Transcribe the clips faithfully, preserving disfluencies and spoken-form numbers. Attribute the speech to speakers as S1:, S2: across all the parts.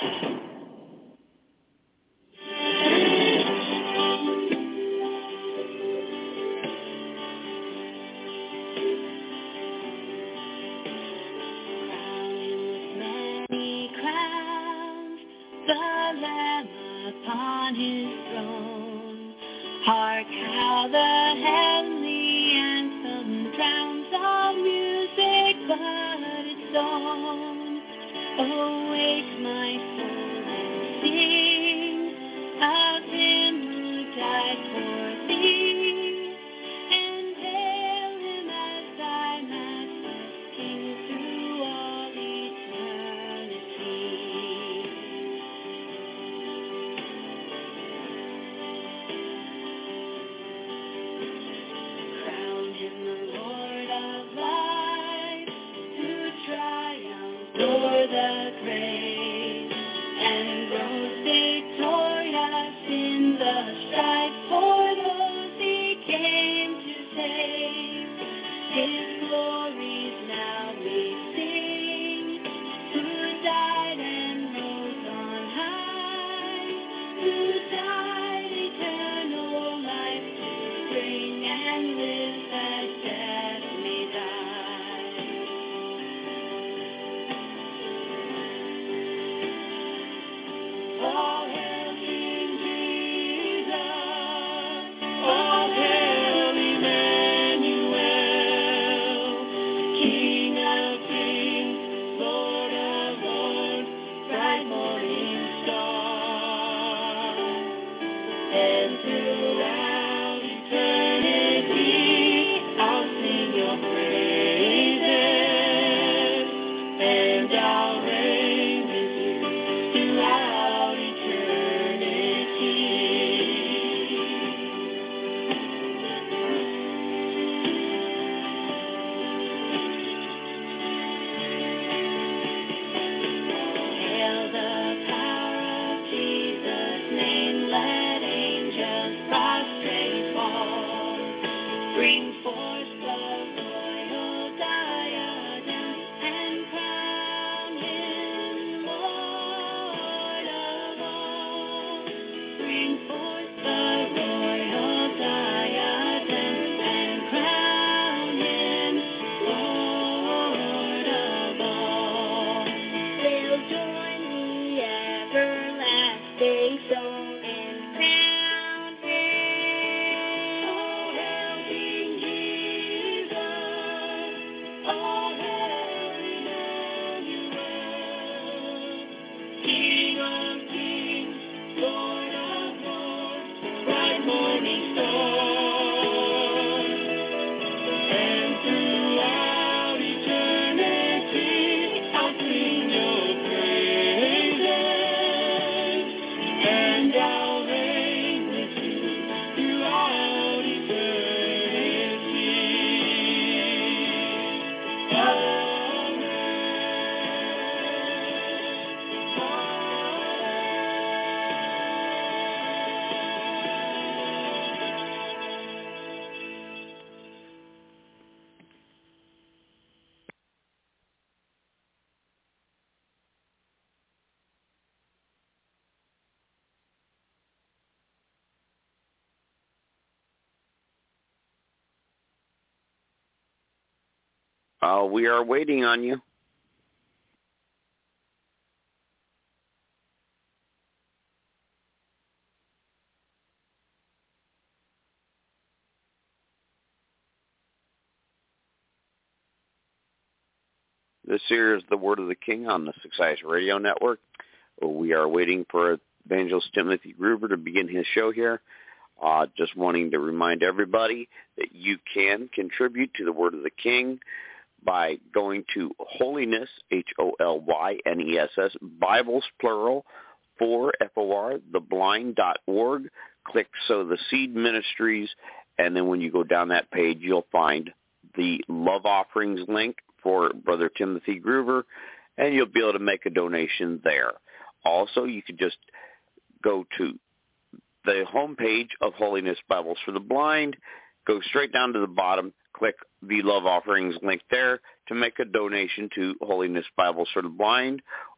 S1: Uh, we are waiting on you. This here is the Word of the King on the Success Radio Network. We are waiting for Evangelist Timothy Gruber to begin his show here. Uh, just wanting to remind everybody that you can contribute to the Word of the King by going to Holiness, H O L Y N E S S, Bibles, plural, for, F O R, the blind dot org. Click Sow the Seed Ministries, and then when you go down that page, you'll find the Love Offerings link for Brother Timothy Gruber, and you'll be able to make a donation there. Also, you can just go to the homepage of Holiness Bibles for the Blind, go straight down to the bottom, click the Love Offerings link there to make a donation to Holiness Bibles for the Blind,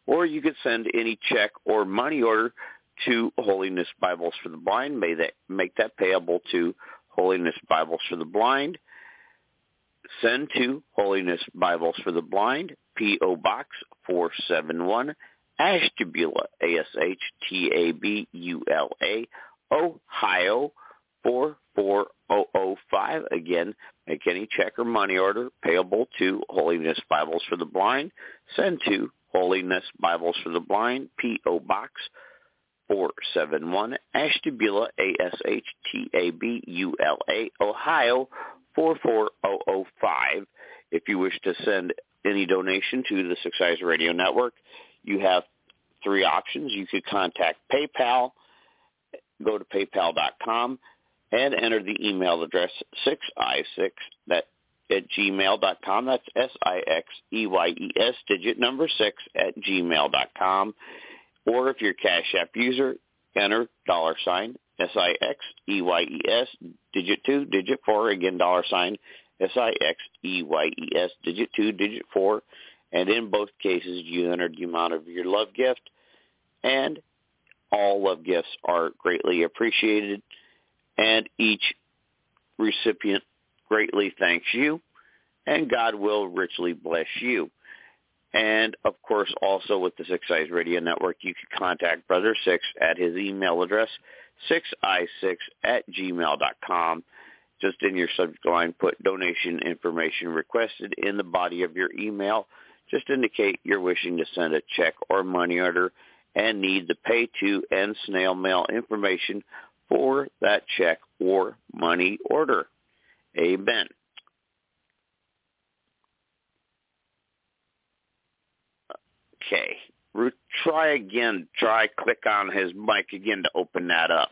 S1: or you could send any check or money order to Holiness Bibles for the Blind. May that make that payable to Holiness Bibles for the Blind. Send to Holiness Bibles for the Blind, P O. Box four seventy-one, Ashtabula, A S H T A B U L A, Ohio four four zero zero five. Again, make any check or money order payable to Holiness Bibles for the Blind. Send to Holiness Bibles for the Blind, P O. Box four seventy-one, Ashtabula, A S H T A B U L A, Ohio four four zero zero five. If you wish to send any donation to the Six Eyes Radio Network, you have three options. You could contact PayPal, go to paypal dot com, and enter the email address six i six that at gmail dot com. That's S I X E Y E S, digit number six at gmail dot com. Or if you're a Cash App user, enter dollar sign S I X E Y E S, digit two, digit four, again dollar sign S I X E Y E S, digit two, digit four, and in both cases you entered the amount of your love gift, and all love gifts are greatly appreciated, and each recipient greatly thanks you, and God will richly bless you. And, of course, also with the Six Eyes Radio Network, you can contact Brother Six at his email address, six i six at gmail dot com. Just in your subject line, put donation information requested in the body of your email. Just indicate you're wishing to send a check or money order and need the pay to and snail mail information for that check or money order. Amen. Okay. Try again. Try click on his mic again to open that up.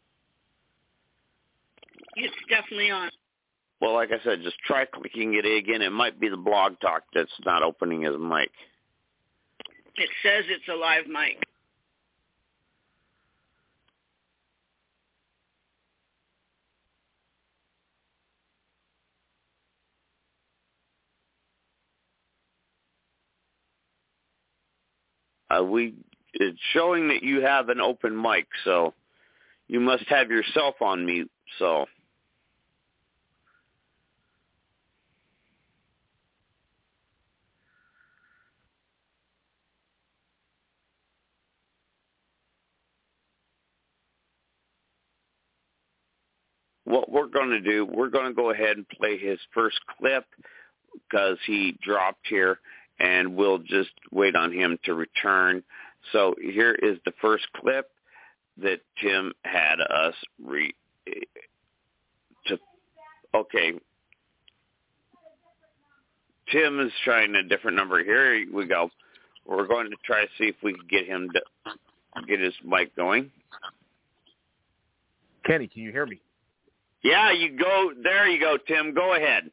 S2: It's definitely on.
S1: Well, like I said, just try clicking it again. It might be the Blog Talk that's not opening his mic.
S2: It says it's a live mic.
S1: Uh, we it's showing that you have an open mic, so you must have yourself on mute. So what we're going to do, we're going to go ahead and play his first clip because he dropped here, and we'll just wait on him to return. So here is the first clip that Tim had us re to. Okay, Tim is trying a different number. Here we go. We're going to try to see if we can get him to get his mic going.
S3: Kenny, can you hear me?
S1: Yeah, you go. There you go, Tim. Go ahead.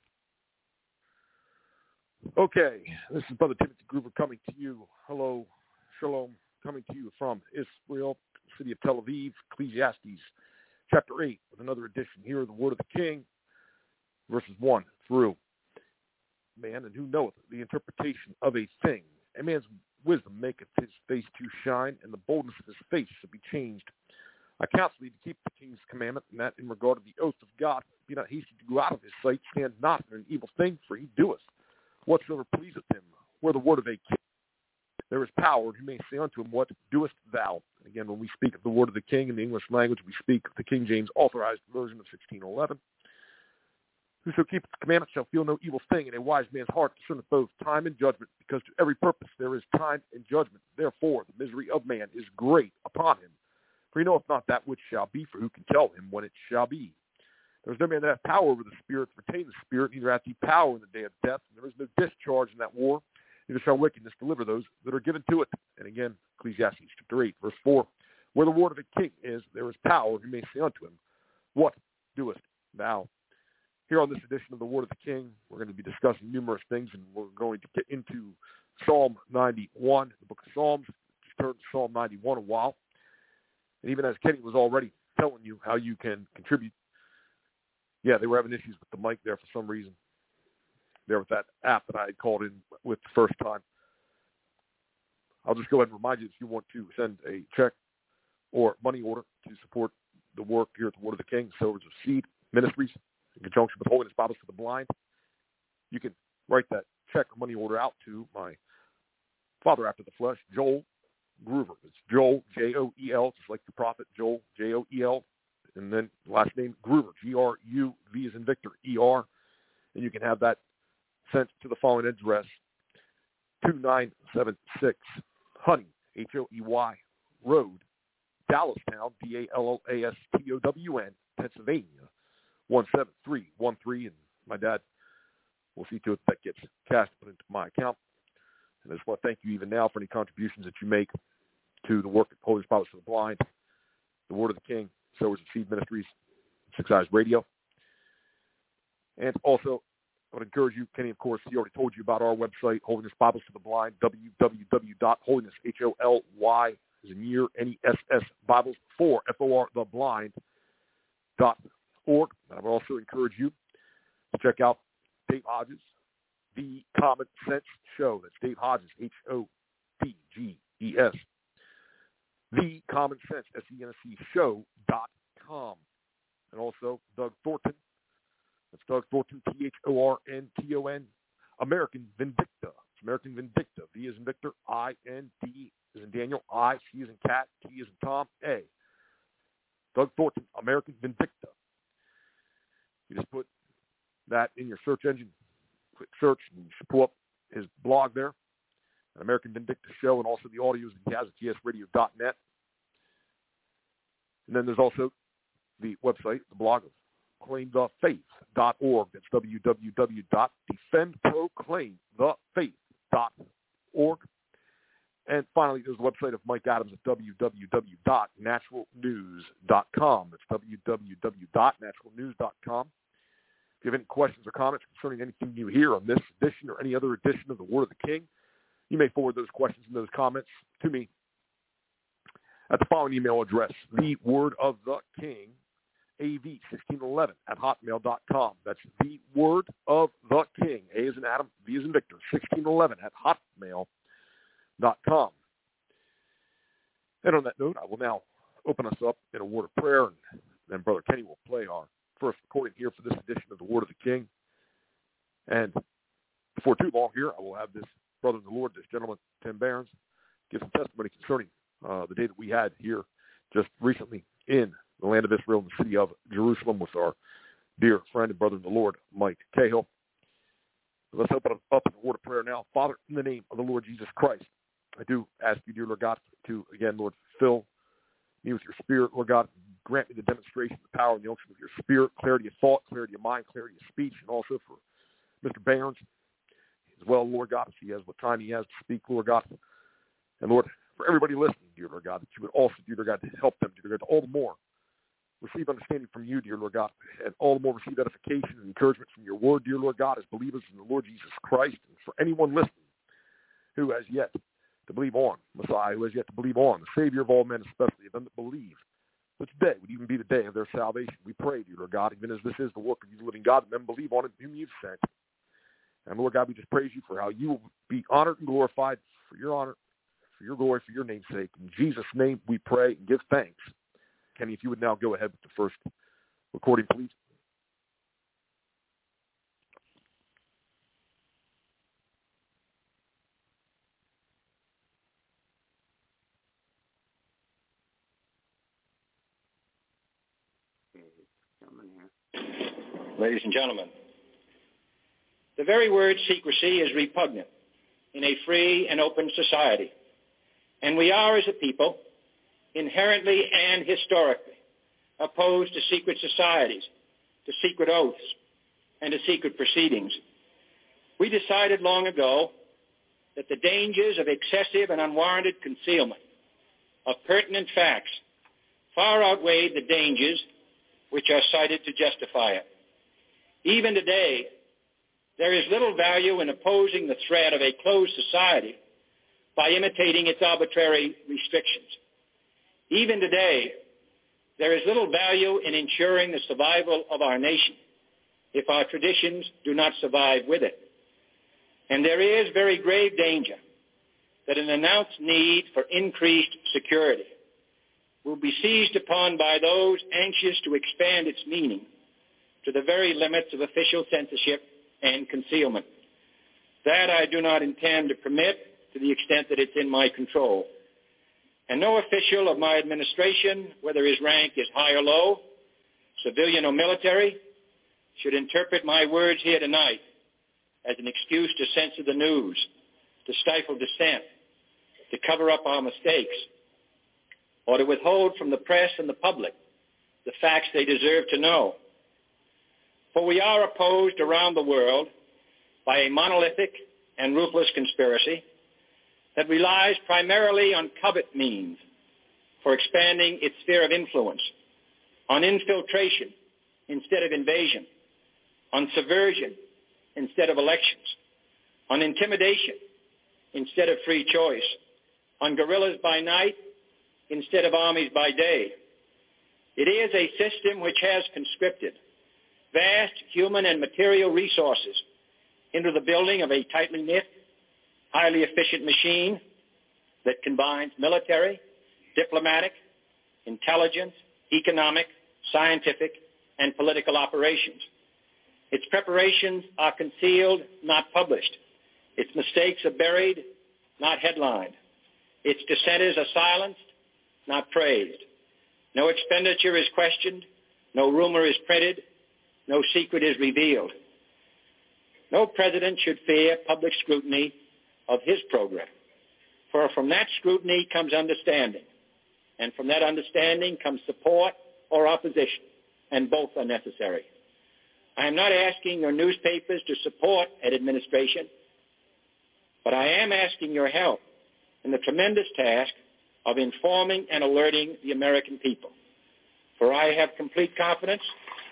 S3: Okay, this is Brother Timothy Groover coming to you. Hello, shalom, coming to you from Israel, city of Tel Aviv, Ecclesiastes, chapter eight, with another edition. Here, the word of the King, verses one through. Man, and who knoweth the interpretation of a thing? A man's wisdom maketh his face to shine, and the boldness of his face shall be changed. I counsel thee to keep the king's commandment, and that in regard of the oath of God, be not hasty to go out of his sight, stand not in an evil thing, for he doeth whatsoever pleaseth him. Where the word of a king, there is power, and he may say unto him, what doest thou? And again, when we speak of the word of the king in the English language, we speak of the King James authorized version of sixteen eleven. Whoso keepeth the commandment shall feel no evil thing, and a wise man's heart discerneth both time and judgment, because to every purpose there is time and judgment. Therefore the misery of man is great upon him. For he knoweth not that which shall be, for who can tell him when it shall be? There is no man that hath power over the spirit to retain the spirit, neither hath he power in the day of death. And there is no discharge in that war, neither shall wickedness deliver those that are given to it. And again, Ecclesiastes chapter eight, verse four. Where the word of a king is, there is power, he may say unto him, what doest thou? Here on this edition of the Word of the King, we're going to be discussing numerous things, and we're going to get into Psalm ninety-one, the book of Psalms. Just turned to Psalm ninety-one a while. And even as Kenny was already telling you how you can contribute, yeah, they were having issues with the mic there for some reason, there with that app that I had called in with the first time. I'll just go ahead and remind you if you want to send a check or money order to support the work here at the Word of the King, Sowers of Seed Ministries, in conjunction with Holiness Bibles for the Blind, you can write that check or money order out to my father after the flesh, Joel Groover. It's Joel, J O E L, just like the prophet, Joel, J O E L, and then last name Groover, G R U V as in Victor, E R, and you can have that sent to the following address, two nine seven six Honey, H O E Y, Road, Dallastown, D A L L A S T O W N, Pennsylvania, one seven three one three, and my dad will see to it that gets cash put into my account. And I just want to thank you even now for any contributions that you make to the work of Holiness Bibles for the Blind, the Word of the King, Sowers of Seed Ministries, Six Eyes Radio. And also, I would encourage you, Kenny, of course, he already told you about our website, Holiness Bibles for the Blind, w w w dot holiness, H O L Y, as in year, N E S S, Bibles for, F O R, the blind, dot org. And I would also encourage you to check out Dave Hodges, The Common Sense Show. That's Dave Hodges, H O D G E S. The Common Sense, S E N S E, show dot com. And also Doug Thornton. That's Doug Thornton, T H O R N T O N, American Vindicta. It's American Vindicta. V as in Victor, I N D as in Daniel, I, C as in cat, T as in Tom, A. Doug Thornton, American Vindicta. You just put that in your search engine, click search, and you should pull up his blog there, an American Vindicta Show, and also the audios that he has at g s radio dot net. And then there's also the website, the blog of claim the faith dot org. That's w w w dot defend proclaim the faith dot org. And finally, there's the website of Mike Adams at w w w dot natural news dot com. That's w w w dot natural news dot com. If you have any questions or comments concerning anything you hear on this edition or any other edition of the Word of the King, you may forward those questions and those comments to me at the following email address, the Word of the King, A V sixteen eleven at hotmail dot com. That's the Word of the King, A as in Adam, V as in Victor, sixteen eleven at hotmail dot com. And on that note, I will now open us up in a word of prayer, and then Brother Kenny will play our first recording here for this edition of the Word of the King. And before too long here, I will have this brother in the Lord, this gentleman, Tim Barons, give some testimony concerning uh, the day that we had here just recently in the land of Israel, in the city of Jerusalem, with our dear friend and brother in the Lord, Mike Cahill. Let's open up in a word of prayer now. Father, in the name of the Lord Jesus Christ, I do ask you, dear Lord God, to, again, Lord, fill me with your Spirit, Lord God. Grant me the demonstration, the power, and the unction of your Spirit, clarity of thought, clarity of mind, clarity of speech, and also for Mister Barnes as well, Lord God, if he has what time he has to speak, Lord God. And, Lord, for everybody listening, dear Lord God, that you would also, dear Lord God, to help them, dear Lord God, all the more receive understanding from you, dear Lord God, and all the more receive edification and encouragement from your word, dear Lord God, as believers in the Lord Jesus Christ. And for anyone listening who has yet to believe on Messiah, who has yet to believe on the Savior of all men, especially of them that believe, that today would even be the day of their salvation. We pray, dear Lord God, even as this is the work of you, the living God, that men believe on it, whom you've sent. And Lord God, we just praise you for how you will be honored and glorified for your honor, for your glory, for your name's sake. In Jesus' name we pray and give thanks. Kenny, if you would now go ahead with the first recording, please.
S4: Ladies and gentlemen, the very word secrecy is repugnant in a free and open society, and we are, as a people, inherently and historically opposed to secret societies, to secret oaths, and to secret proceedings. We decided long ago that the dangers of excessive and unwarranted concealment of pertinent facts far outweighed the dangers which are cited to justify it. Even today, there is little value in opposing the threat of a closed society by imitating its arbitrary restrictions. Even today, there is little value in ensuring the survival of our nation if our traditions do not survive with it. And there is very grave danger that an announced need for increased security will be seized upon by those anxious to expand its meaning to the very limits of official censorship and concealment. That I do not intend to permit to the extent that it's in my control. And no official of my administration, whether his rank is high or low, civilian or military, should interpret my words here tonight as an excuse to censor the news, to stifle dissent, to cover up our mistakes, or to withhold from the press and the public the facts they deserve to know. For we are opposed around the world by a monolithic and ruthless conspiracy that relies primarily on covert means for expanding its sphere of influence, on infiltration instead of invasion, on subversion instead of elections, on intimidation instead of free choice, on guerrillas by night instead of armies by day. It is a system which has conscripted vast human and material resources into the building of a tightly knit, highly efficient machine that combines military, diplomatic, intelligence, economic, scientific, and political operations. Its preparations are concealed, not published. Its mistakes are buried, not headlined. Its dissenters are silenced, not praised. No expenditure is questioned. No rumor is printed. No secret is revealed. No president should fear public scrutiny of his program, for from that scrutiny comes understanding, and from that understanding comes support or opposition, and both are necessary. I am not asking your newspapers to support an administration, but I am asking your help in the tremendous task of informing and alerting the American people. For I have complete confidence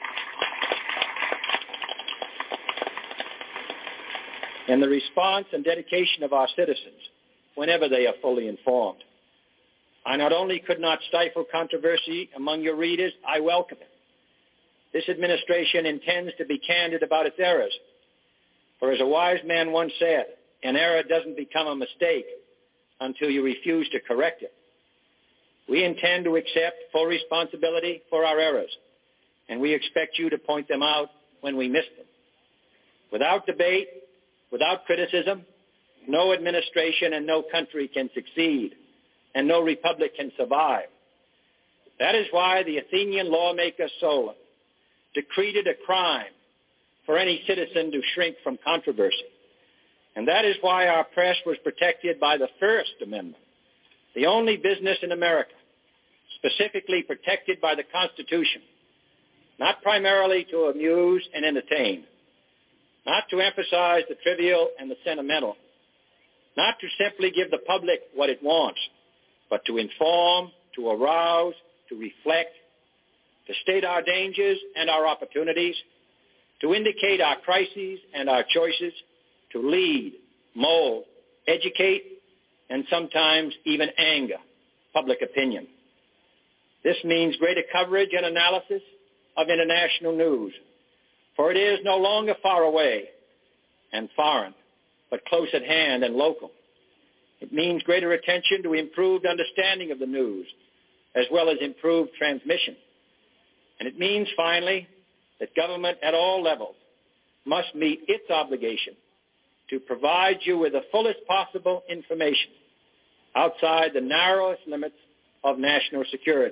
S4: in the response and dedication of our citizens whenever they are fully informed. I not only could not stifle controversy among your readers, I welcome it. This administration intends to be candid about its errors. For as a wise man once said, an error doesn't become a mistake until you refuse to correct it. We intend to accept full responsibility for our errors, and we expect you to point them out when we miss them. Without debate, without criticism, no administration and no country can succeed, and no republic can survive. That is why the Athenian lawmaker Solon decreed it a crime for any citizen to shrink from controversy. And that is why our press was protected by the First Amendment, the only business in America specifically protected by the Constitution, not primarily to amuse and entertain, not to emphasize the trivial and the sentimental, not to simply give the public what it wants, but to inform, to arouse, to reflect, to state our dangers and our opportunities, to indicate our crises and our choices, to lead, mold, educate, and sometimes even anger public opinion. This means greater coverage and analysis of international news, for it is no longer far away and foreign, but close at hand and local. It means greater attention to improved understanding of the news, as well as improved transmission. And it means, finally, that government at all levels must meet its obligation to provide you with the fullest possible information outside the narrowest limits of national security.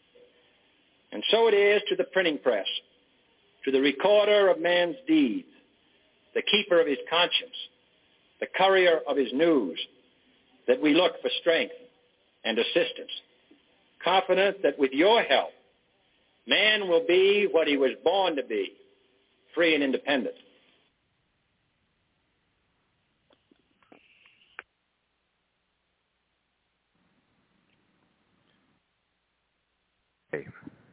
S4: And so it is to the printing press, to the recorder of man's deeds, the keeper of his conscience, the courier of his news, that we look for strength and assistance, confident that with your help, man will be what he was born to be, free and independent.
S3: Okay.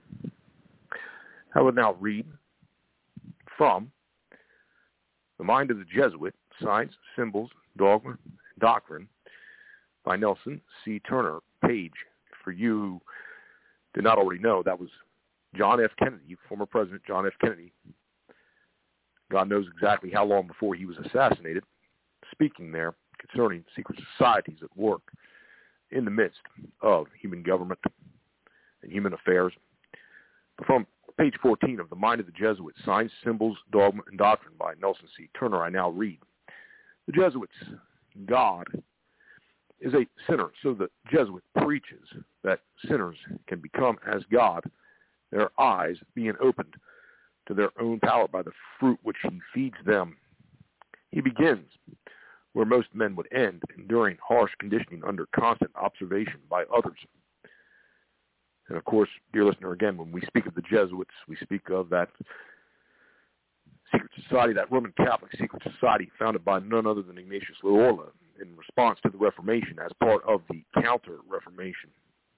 S3: I will now read from The Mind of the Jesuit, Science, Symbols, Dogma, Doctrine by Nelson C. Turner, page. For you who did not already know, that was John F. Kennedy, former President John F. Kennedy. God knows exactly how long before he was assassinated, speaking there concerning secret societies at work in the midst of human government and human affairs. From page fourteen of The Mind of the Jesuit, Signs, Symbols, Dogma, and Doctrine by Nelson C. Turner, I now read. The Jesuits' God is a sinner, so the Jesuit preaches that sinners can become as God, their eyes being opened to their own power by the fruit which he feeds them. He begins where most men would end, enduring harsh conditioning under constant observation by others. And of course, dear listener, again, when we speak of the Jesuits, we speak of that secret society, that Roman Catholic secret society founded by none other than Ignatius Loyola in response to the Reformation as part of the Counter-Reformation.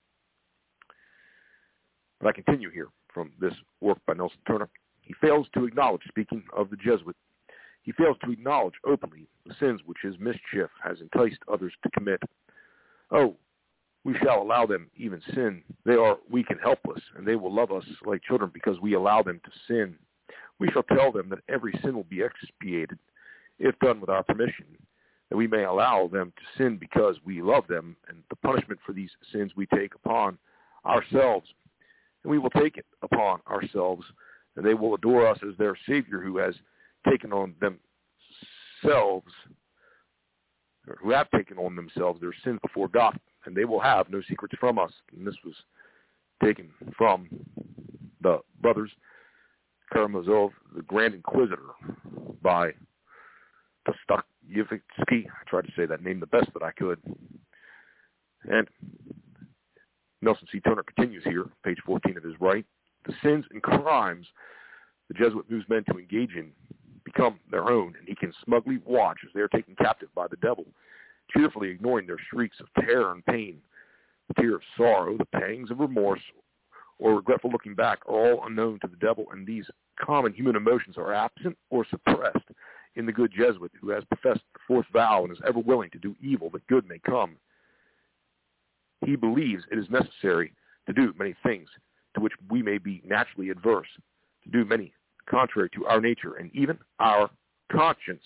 S3: But I continue here from this work by Nelson Turner. He fails to acknowledge, speaking of the Jesuit, he fails to acknowledge openly the sins which his mischief has enticed others to commit. Oh, we shall allow them even sin. They are weak and helpless, and they will love us like children because we allow them to sin. We shall tell them that every sin will be expiated, if done with our permission, that we may allow them to sin because we love them, and the punishment for these sins we take upon ourselves. And we will take it upon ourselves, and they will adore us as their Savior who has taken on themselves, or who have taken on themselves their sins before God, and they will have no secrets from us. And this was taken from the brothers Karamazov, the Grand Inquisitor, by Dostoevsky. I tried to say that name the best that I could. And Nelson C. Turner continues here, page fourteen of his right. The sins and crimes the Jesuit moves men to engage in become their own, and he can smugly watch as they are taken captive by the devil, cheerfully ignoring their shrieks of terror and pain. The tear of sorrow, the pangs of remorse, or regretful looking back are all unknown to the devil, and these common human emotions are absent or suppressed in the good Jesuit who has professed the fourth vow and is ever willing to do evil that good may come. He believes it is necessary to do many things to which we may be naturally adverse, to do many contrary to our nature and even our conscience.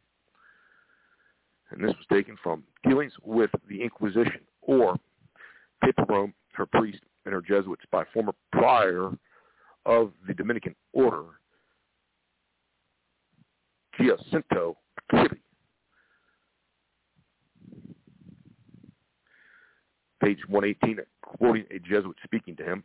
S3: And this was taken from Dealings with the Inquisition, or Papal Rome, her priest, and her Jesuits by former prior of the Dominican order, Giacinto Achille. Page one eighteen, quoting a Jesuit speaking to him.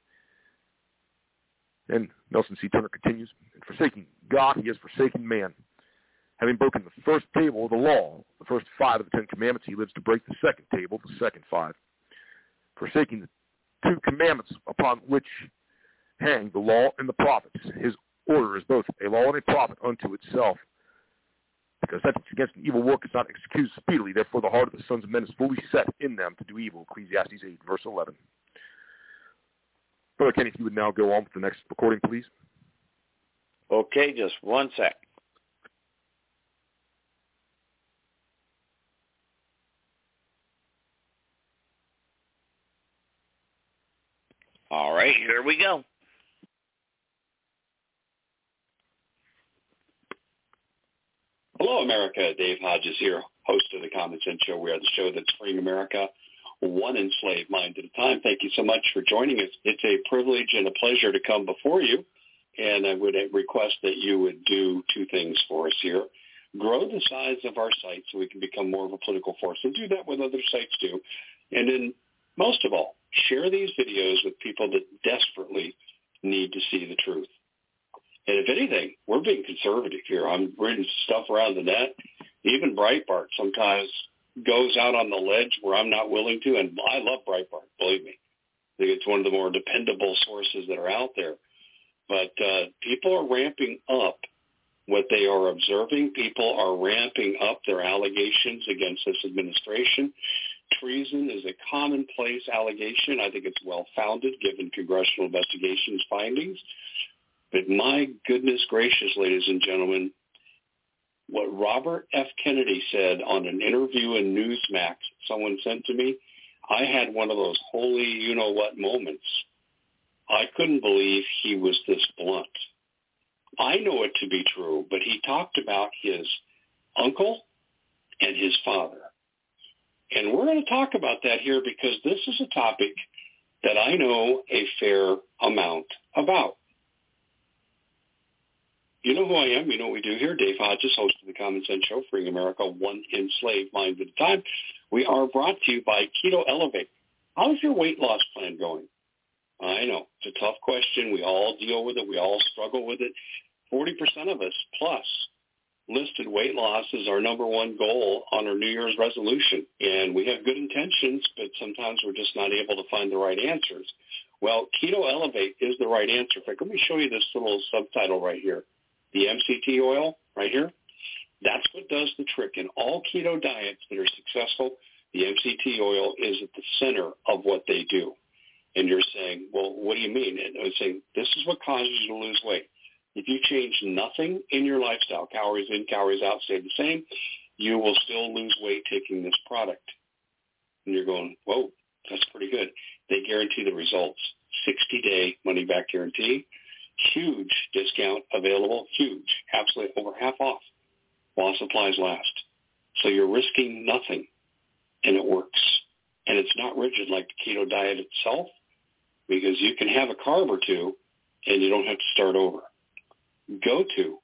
S3: And Nelson C. Turner continues, in forsaking God, he has forsaken man. Having broken the first table of the law, the first five of the Ten Commandments, he lives to break the second table, the second five. Forsaking the two commandments upon which hang the law and the prophets, his order is both a law and a prophet unto itself. Because sentence against an evil work is not excused speedily, therefore the heart of the sons of men is fully set in them to do evil. Ecclesiastes eight, verse eleven. Brother Kenny, if you would now go on with the next recording, please.
S1: Okay, just one sec. All right, here we go.
S5: Hello, America. Dave Hodges here, host of the Common Sense Show. We are the show that's freeing America one enslaved mind at a time. Thank you so much for joining us. It's a privilege and a pleasure to come before you, and I would request that you would do two things for us here. Grow the size of our site so we can become more of a political force, and do that with other sites too. And then, most of all, share these videos with people that desperately need to see the truth. And if anything, we're being conservative here. I'm reading stuff around the net. Even Breitbart sometimes goes out on the ledge where I'm not willing to, and I love Breitbart, believe me. I think it's one of the more dependable sources that are out there. But uh, people are ramping up what they are observing. People are ramping up their allegations against this administration. Treason is a commonplace allegation. I think it's well-founded given congressional investigations findings. But my goodness gracious, ladies and gentlemen, what Robert F. Kennedy said on an interview in Newsmax someone sent to me, I had one of those holy you-know-what moments. I couldn't believe he was this blunt. I know it to be true, but he talked about his uncle and his father. And we're going to talk about that here because this is a topic that I know a fair amount about. You know who I am. You know what we do here. Dave Hodges, host of the Common Sense Show, Freeing America, one enslaved mind at a time. We are brought to you by Keto Elevate. How's your weight loss plan going? I know. It's a tough question. We all deal with it. We all struggle with it. forty percent of us plus listed weight loss as our number one goal on our New Year's resolution. And we have good intentions, but sometimes we're just not able to find the right answers. Well, Keto Elevate is the right answer. In fact, let me show you this little subtitle right here. The M C T oil right here, that's what does the trick. In all keto diets that are successful, the M C T oil is at the center of what they do. And you're saying, well, what do you mean? And I was saying, this is what causes you to lose weight. If you change nothing in your lifestyle, calories in, calories out stay the same, you will still lose weight taking this product. And you're going, whoa, that's pretty good. They guarantee the results. sixty-day money-back guarantee. Huge discount available. Huge. Absolutely over half off while supplies last. So you're risking nothing, and it works. And it's not rigid like the keto diet itself because you can have a carb or two, and you don't have to start over. Go to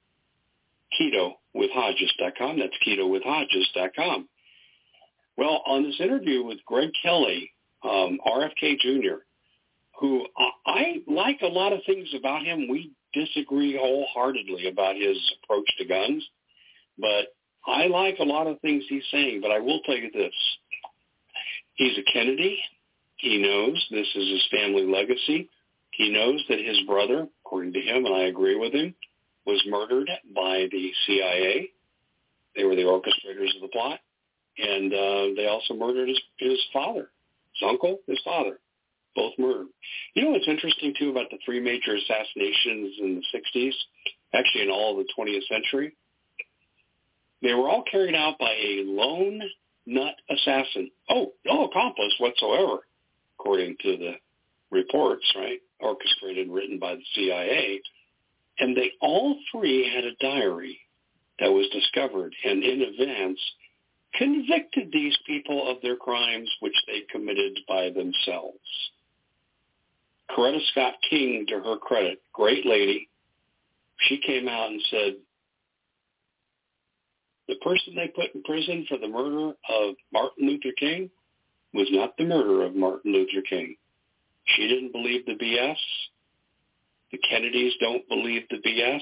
S5: keto with hodges dot com. That's keto with hodges dot com. Well, on this interview with Greg Kelly, um, R F K Junior, who I like a lot of things about him. We disagree wholeheartedly about his approach to guns, but I like a lot of things he's saying. But I will tell you this. He's a Kennedy. He knows this is his family legacy. He knows that his brother, according to him, and I agree with him, was murdered by the C I A. They were the orchestrators of the plot. And uh, they also murdered his, his father, his uncle, his father, both murdered. You know what's interesting, too, about the three major assassinations in the sixties, actually in all of the twentieth century? They were all carried out by a lone nut assassin. Oh, no accomplice whatsoever, according to the reports, right? Orchestrated, written by the C I A. And they all three had a diary that was discovered and in advance convicted these people of their crimes which they committed by themselves. Coretta Scott King, to her credit, great lady, she came out and said, the person they put in prison for the murder of Martin Luther King was not the murderer of Martin Luther King. She didn't believe the B S. The Kennedys don't believe the B S.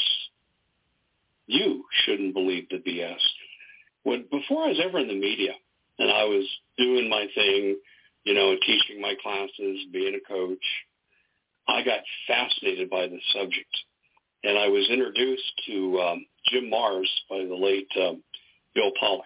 S5: You shouldn't believe the B S. When, before I was ever in the media and I was doing my thing, you know, teaching my classes, being a coach, I got fascinated by the subject. And I was introduced to um, Jim Mars by the late um, Bill Pollock.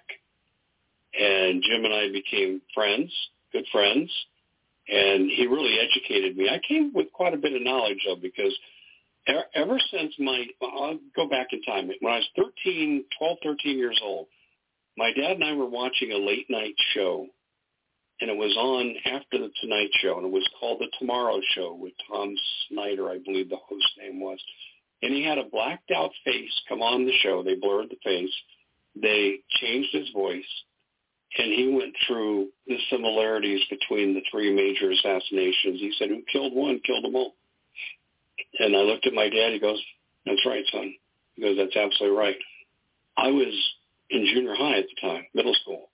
S5: And Jim and I became friends, good friends, and he really educated me. I came with quite a bit of knowledge, though, because ever since my, I'll go back in time. When I was thirteen, twelve, thirteen years old, my dad and I were watching a late night show, and it was on after the Tonight Show, and it was called The Tomorrow Show with Tom Snyder, I believe the host name was. And he had a blacked out face come on the show. They blurred the face. They changed his voice, and he went through the similarities between the three major assassinations. He said, who killed one, killed them all. And I looked at my dad. He goes, that's right, son. He goes, that's absolutely right. I was in junior high at the time, middle school.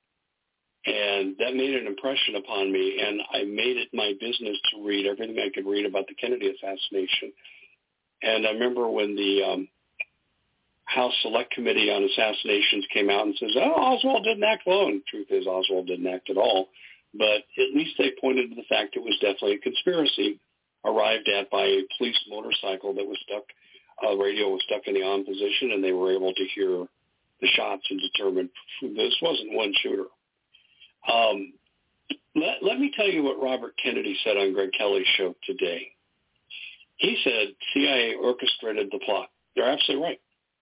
S5: And that made an impression upon me, and I made it my business to read everything I could read about the Kennedy assassination. And I remember when the um, House Select Committee on Assassinations came out and says, oh, Oswald didn't act alone. Truth is, Oswald didn't act at all. But at least they pointed to the fact it was definitely a conspiracy arrived at by a police motorcycle that was stuck, a radio was stuck in the on position, and they were able to hear the shots and determine this wasn't one shooter. Um, let, let me tell you what Robert Kennedy said on Greg Kelly's show today. He said C I A orchestrated the plot. They're absolutely right.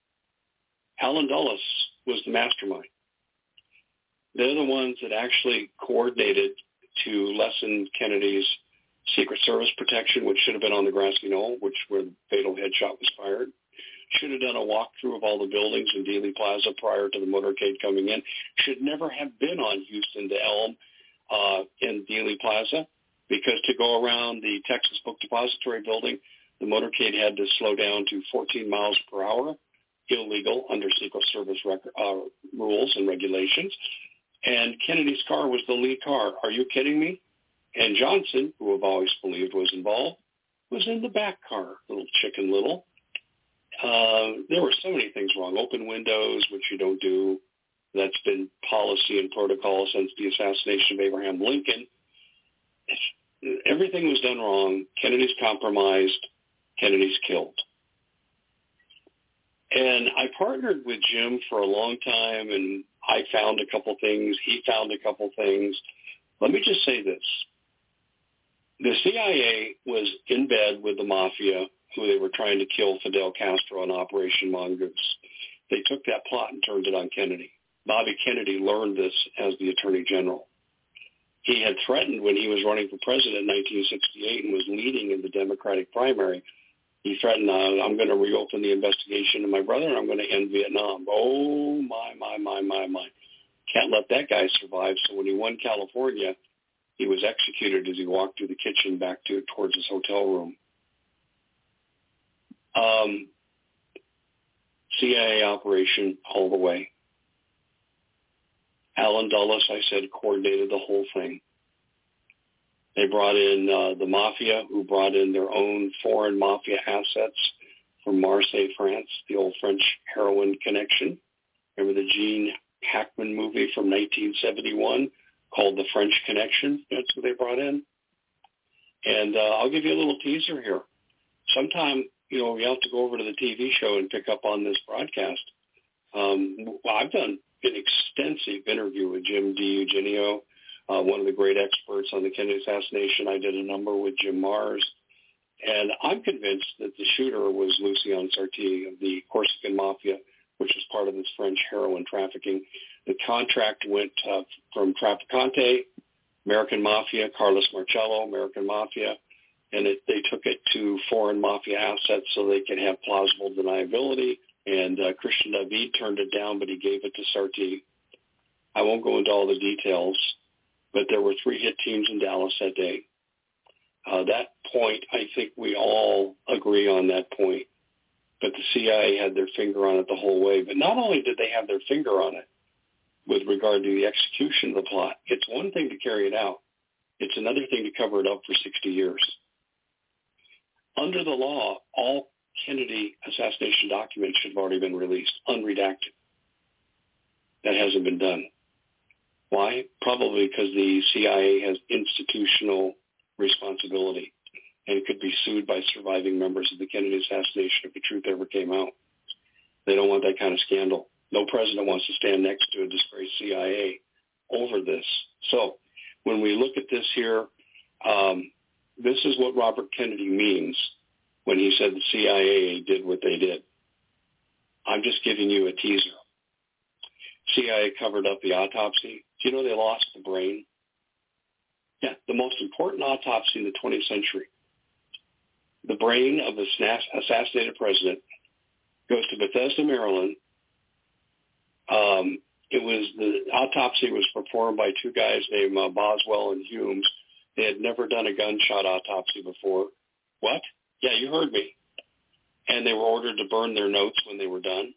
S5: Allen Dulles was the mastermind. They're the ones that actually coordinated to lessen Kennedy's Secret Service protection, which should have been on the grassy knoll, which where the fatal headshot was fired. should have done a walkthrough of all the buildings in Dealey Plaza prior to the motorcade coming in, should never have been on Houston to Elm uh, in Dealey Plaza, because to go around the Texas Book Depository building, the motorcade had to slow down to fourteen miles per hour, illegal under Secret Service rec- uh, rules and regulations. And Kennedy's car was the lead car. Are you kidding me? And Johnson, who I've always believed was involved, was in the back car, little chicken little. Uh, there were so many things wrong. Open windows, which you don't do. That's been policy and protocol since the assassination of Abraham Lincoln. Everything was done wrong. Kennedy's compromised. Kennedy's killed. And I partnered with Jim for a long time, and I found a couple things. He found a couple things. Let me just say this. The C I A was in bed with the mafia, who they were trying to kill Fidel Castro on Operation Mongoose. They took that plot and turned it on Kennedy. Bobby Kennedy learned this as the Attorney General. He had threatened when he was running for president in nineteen sixty-eight and was leading in the Democratic primary. He threatened, uh, I'm going to reopen the investigation of my brother and I'm going to end Vietnam. Oh, my, my, my, my, my. Can't let that guy survive. So when he won California, he was executed as he walked through the kitchen back to towards his hotel room. Um, C I A operation all the way. Alan Dulles, I said, coordinated the whole thing. They brought in uh, the mafia, who brought in their own foreign mafia assets from Marseille, France, the old French heroin connection. Remember the Gene Hackman movie from nineteen seventy-one called The French Connection? That's who they brought in. And uh, I'll give you a little teaser here. Sometime, you know, we have to go over to the T V show and pick up on this broadcast. Um, well, I've done an extensive interview with Jim DiEugenio, uh, one of the great experts on the Kennedy assassination. I did a number with Jim Mars. And I'm convinced that the shooter was Lucien Sarti of the Corsican Mafia, which is part of this French heroin trafficking. The contract went uh, from Trafficante, American Mafia, Carlos Marcello, American Mafia, and it, they took it to foreign mafia assets so they could have plausible deniability. And uh, Christian David turned it down, but he gave it to Sarti. I won't go into all the details, but there were three hit teams in Dallas that day. Uh, that point, I think we all agree on that point. But the C I A had their finger on it the whole way. But not only did they have their finger on it with regard to the execution of the plot, it's one thing to carry it out. It's another thing to cover it up for sixty years. Under the law, all Kennedy assassination documents should have already been released, unredacted. That hasn't been done. Why? Probably because the C I A has institutional responsibility and could be sued by surviving members of the Kennedy assassination if the truth ever came out. They don't want that kind of scandal. No president wants to stand next to a disgraced C I A over this. So when we look at this here, um, this is what Robert Kennedy means when he said the C I A did what they did. I'm just giving you a teaser. C I A covered up the autopsy. Do you know they lost the brain? Yeah, the most important autopsy in the twentieth century. The brain of the assassinated president goes to Bethesda, Maryland. Um, it was the autopsy was performed by two guys named uh, Boswell and Humes. They had never done a gunshot autopsy before. What? Yeah, you heard me. And they were ordered to burn their notes when they were done.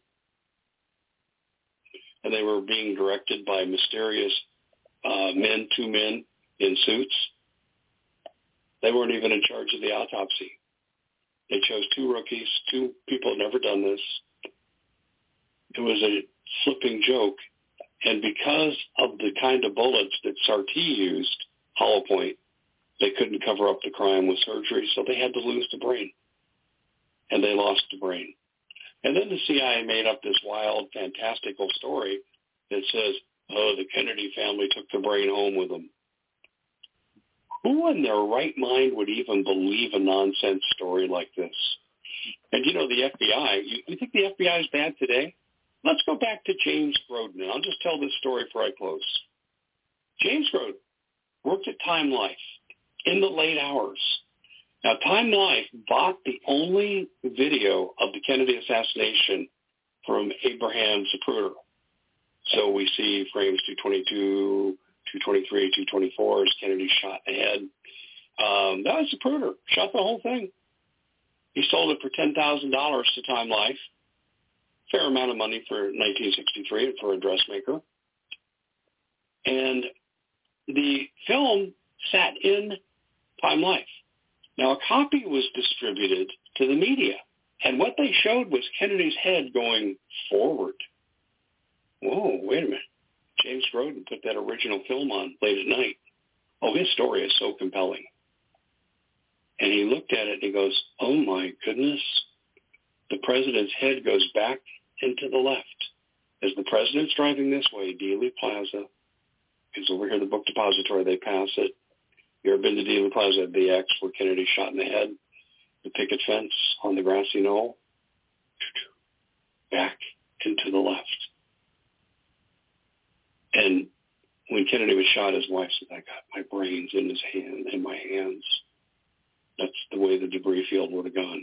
S5: And they were being directed by mysterious uh, men, two men in suits. They weren't even in charge of the autopsy. They chose two rookies, two people had never done this. It was a flipping joke. And because of the kind of bullets that Sarti used, hollow point, they couldn't cover up the crime with surgery, so they had to lose the brain. And they lost the brain. And then the C I A made up this wild, fantastical story that says, oh, the Kennedy family took the brain home with them. Who in their right mind would even believe a nonsense story like this? And, you know, the F B I, you, you think the F B I is bad today? Let's go back to James Grodin, and I'll just tell this story before I close. James Grodin worked at Time Life in the late hours. Now, Time Life bought the only video of the Kennedy assassination from Abraham Zapruder. So we see frames two twenty-two, two twenty-three, two twenty-four as Kennedy shot in the head. Um, that was Zapruder, shot the whole thing. He sold it for ten thousand dollars to Time Life, fair amount of money for nineteen sixty-three and for a dressmaker. And the film sat in Time Life. Now, a copy was distributed to the media, and what they showed was Kennedy's head going forward. Whoa, wait a minute. James Groden put that original film on late at night. Oh, his story is so compelling. And he looked at it and he goes, oh my goodness, the president's head goes back into the left. As the president's driving this way, Dealey Plaza is over here, the book depository, they pass it. You ever been to Dealey Plaza at the X where Kennedy shot in the head? The picket fence on the grassy knoll? Back into the left. And when Kennedy was shot, his wife said, I got my brains in his hand, in my hands. That's the way the debris field would have gone.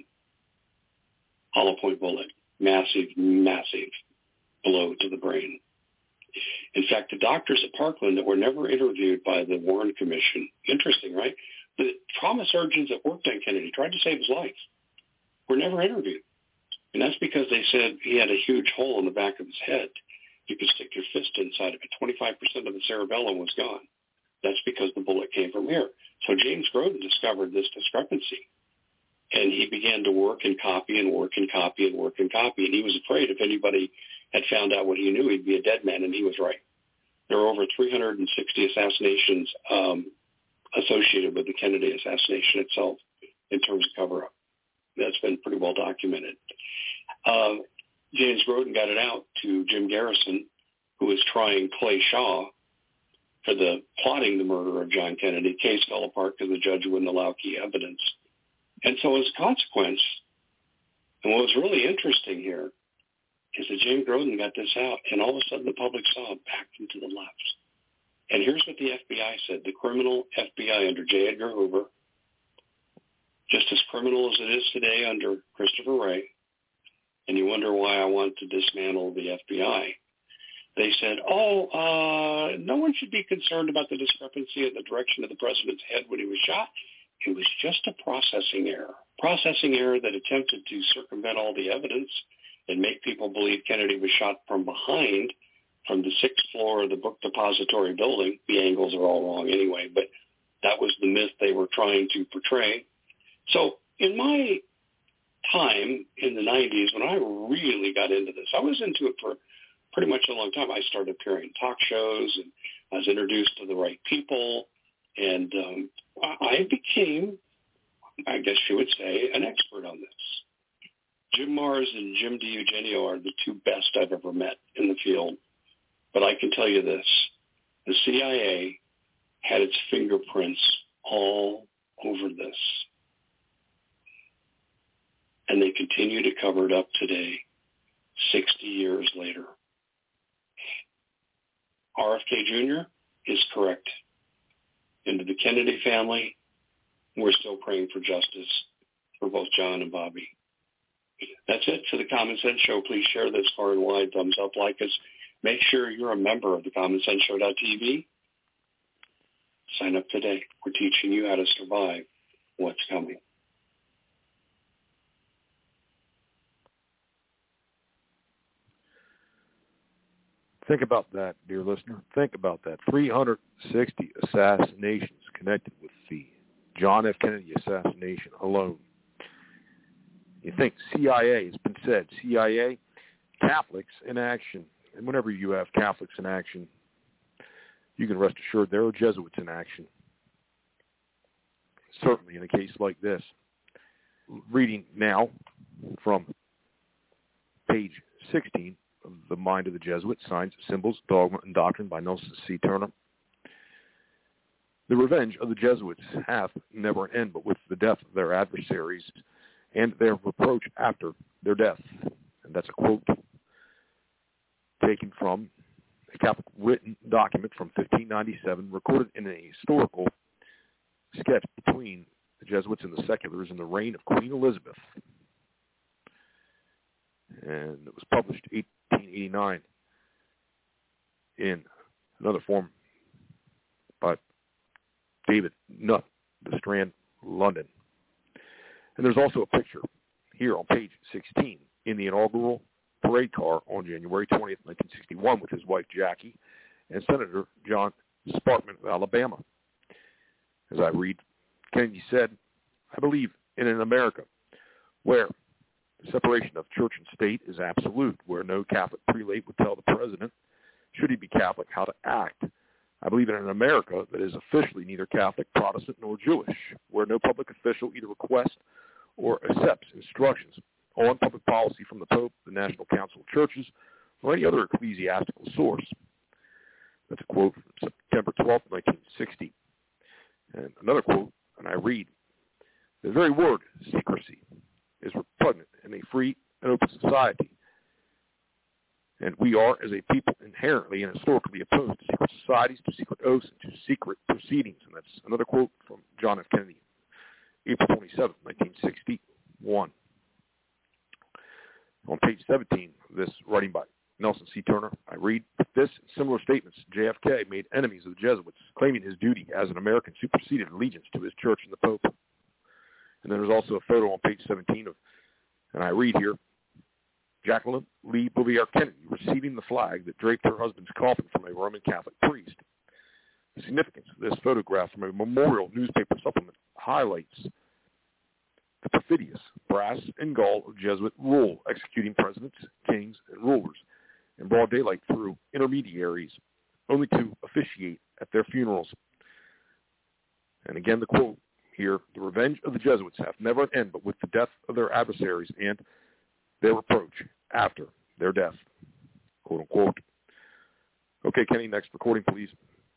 S5: Hollow point bullet. Massive, massive blow to the brain. In fact, the doctors at Parkland that were never interviewed by the Warren Commission, interesting, right? The trauma surgeons that worked on Kennedy, tried to save his life, were never interviewed. And that's because they said he had a huge hole in the back of his head. You could stick your fist inside of it. twenty-five percent of the cerebellum was gone. That's because the bullet came from here. So James Groden discovered this discrepancy. And he began to work and copy and work and copy and work and copy. And he was afraid if anybody had found out what he knew, he'd be a dead man. And he was right. There were over three hundred sixty assassinations um, associated with the Kennedy assassination itself in terms of cover-up. That's been pretty well documented. Uh, James Groden got it out to Jim Garrison, who was trying Clay Shaw for the plotting the murder of John Kennedy. Case fell apart because the judge wouldn't allow key evidence. And so as a consequence, and what was really interesting here is that James Groden got this out, and all of a sudden the public saw it back into the left. And here's what the F B I said. The criminal F B I under J. Edgar Hoover, just as criminal as it is today under Christopher Wray, and you wonder why I want to dismantle the F B I, they said, oh, uh, no one should be concerned about the discrepancy in the direction of the president's head when he was shot. It was just a processing error, processing error that attempted to circumvent all the evidence and make people believe Kennedy was shot from behind from the sixth floor of the book depository building. The angles are all wrong anyway, but that was the myth they were trying to portray. So in my time in the nineties, when I really got into this, I was into it for pretty much a long time. I started appearing in talk shows, and I was introduced to the right people, and um, I became, I guess you would say, an expert on this. Jim Mars and Jim DiEugenio are the two best I've ever met in the field. But I can tell you this, the C I A had its fingerprints all over this. And they continue to cover it up today, sixty years later. R F K Junior is correct. And to the Kennedy family, we're still praying for justice for both John and Bobby. That's it for the Common Sense Show. Please share this far and wide. Thumbs up, like us. Make sure you're a member of the common sense show dot t v. Sign up today. We're teaching you how to survive what's coming.
S3: Think about that, dear listener. Think about that. three hundred sixty assassinations connected with the John F. Kennedy assassination alone. You think C I A, it's been said, C I A, Catholics in action. And whenever you have Catholics in action, you can rest assured there are Jesuits in action. Certainly in a case like this. Reading now from page sixteen of The Mind of the Jesuit, Signs, Symbols, Dogma, and Doctrine by Nelson C. Turner. The revenge of the Jesuits hath never an end, but with the death of their adversaries and their reproach after their death. And that's a quote taken from a Catholic written document from fifteen ninety-seven, recorded in a historical sketch between the Jesuits and the Seculars in the Reign of Queen Elizabeth. And it was published eighteen eighty-nine in another form by David Nutt, The Strand, London. And there's also a picture here on page sixteen in the inaugural parade car on January twentieth, nineteen sixty-one, with his wife Jackie and Senator John Sparkman of Alabama. As I read, Kennedy said, "I believe in an America where the separation of church and state is absolute, where no Catholic prelate would tell the president, should he be Catholic, how to act. I believe in an America that is officially neither Catholic, Protestant, nor Jewish, where no public official either requests or accepts instructions on public policy from the Pope, the National Council of Churches, or any other ecclesiastical source." That's a quote from September twelfth, nineteen sixty. And another quote, and I read, "The very word, secrecy, is repugnant in a free and open society. And we are, as a people, inherently and historically opposed to secret societies, to secret oaths, and to secret proceedings." And that's another quote from John F. Kennedy, April twenty-seventh, nineteen sixty-one. On page seventeen of this writing by Nelson C. Turner, I read, "With this and similar statements, J F K made enemies of the Jesuits, claiming his duty as an American superseded allegiance to his church and the Pope." And then there's also a photo on page seventeen of, and I read here, Jacqueline Lee Bouvier Kennedy receiving the flag that draped her husband's coffin from a Roman Catholic priest. The significance of this photograph from a memorial newspaper supplement highlights the perfidious brass and gall of Jesuit rule, executing presidents, kings, and rulers in broad daylight through intermediaries, only to officiate at their funerals. And again, the quote here, "The revenge of the Jesuits hath never an end but with the death of their adversaries and their reproach after their death," quote unquote. Okay, Kenny, next recording, please.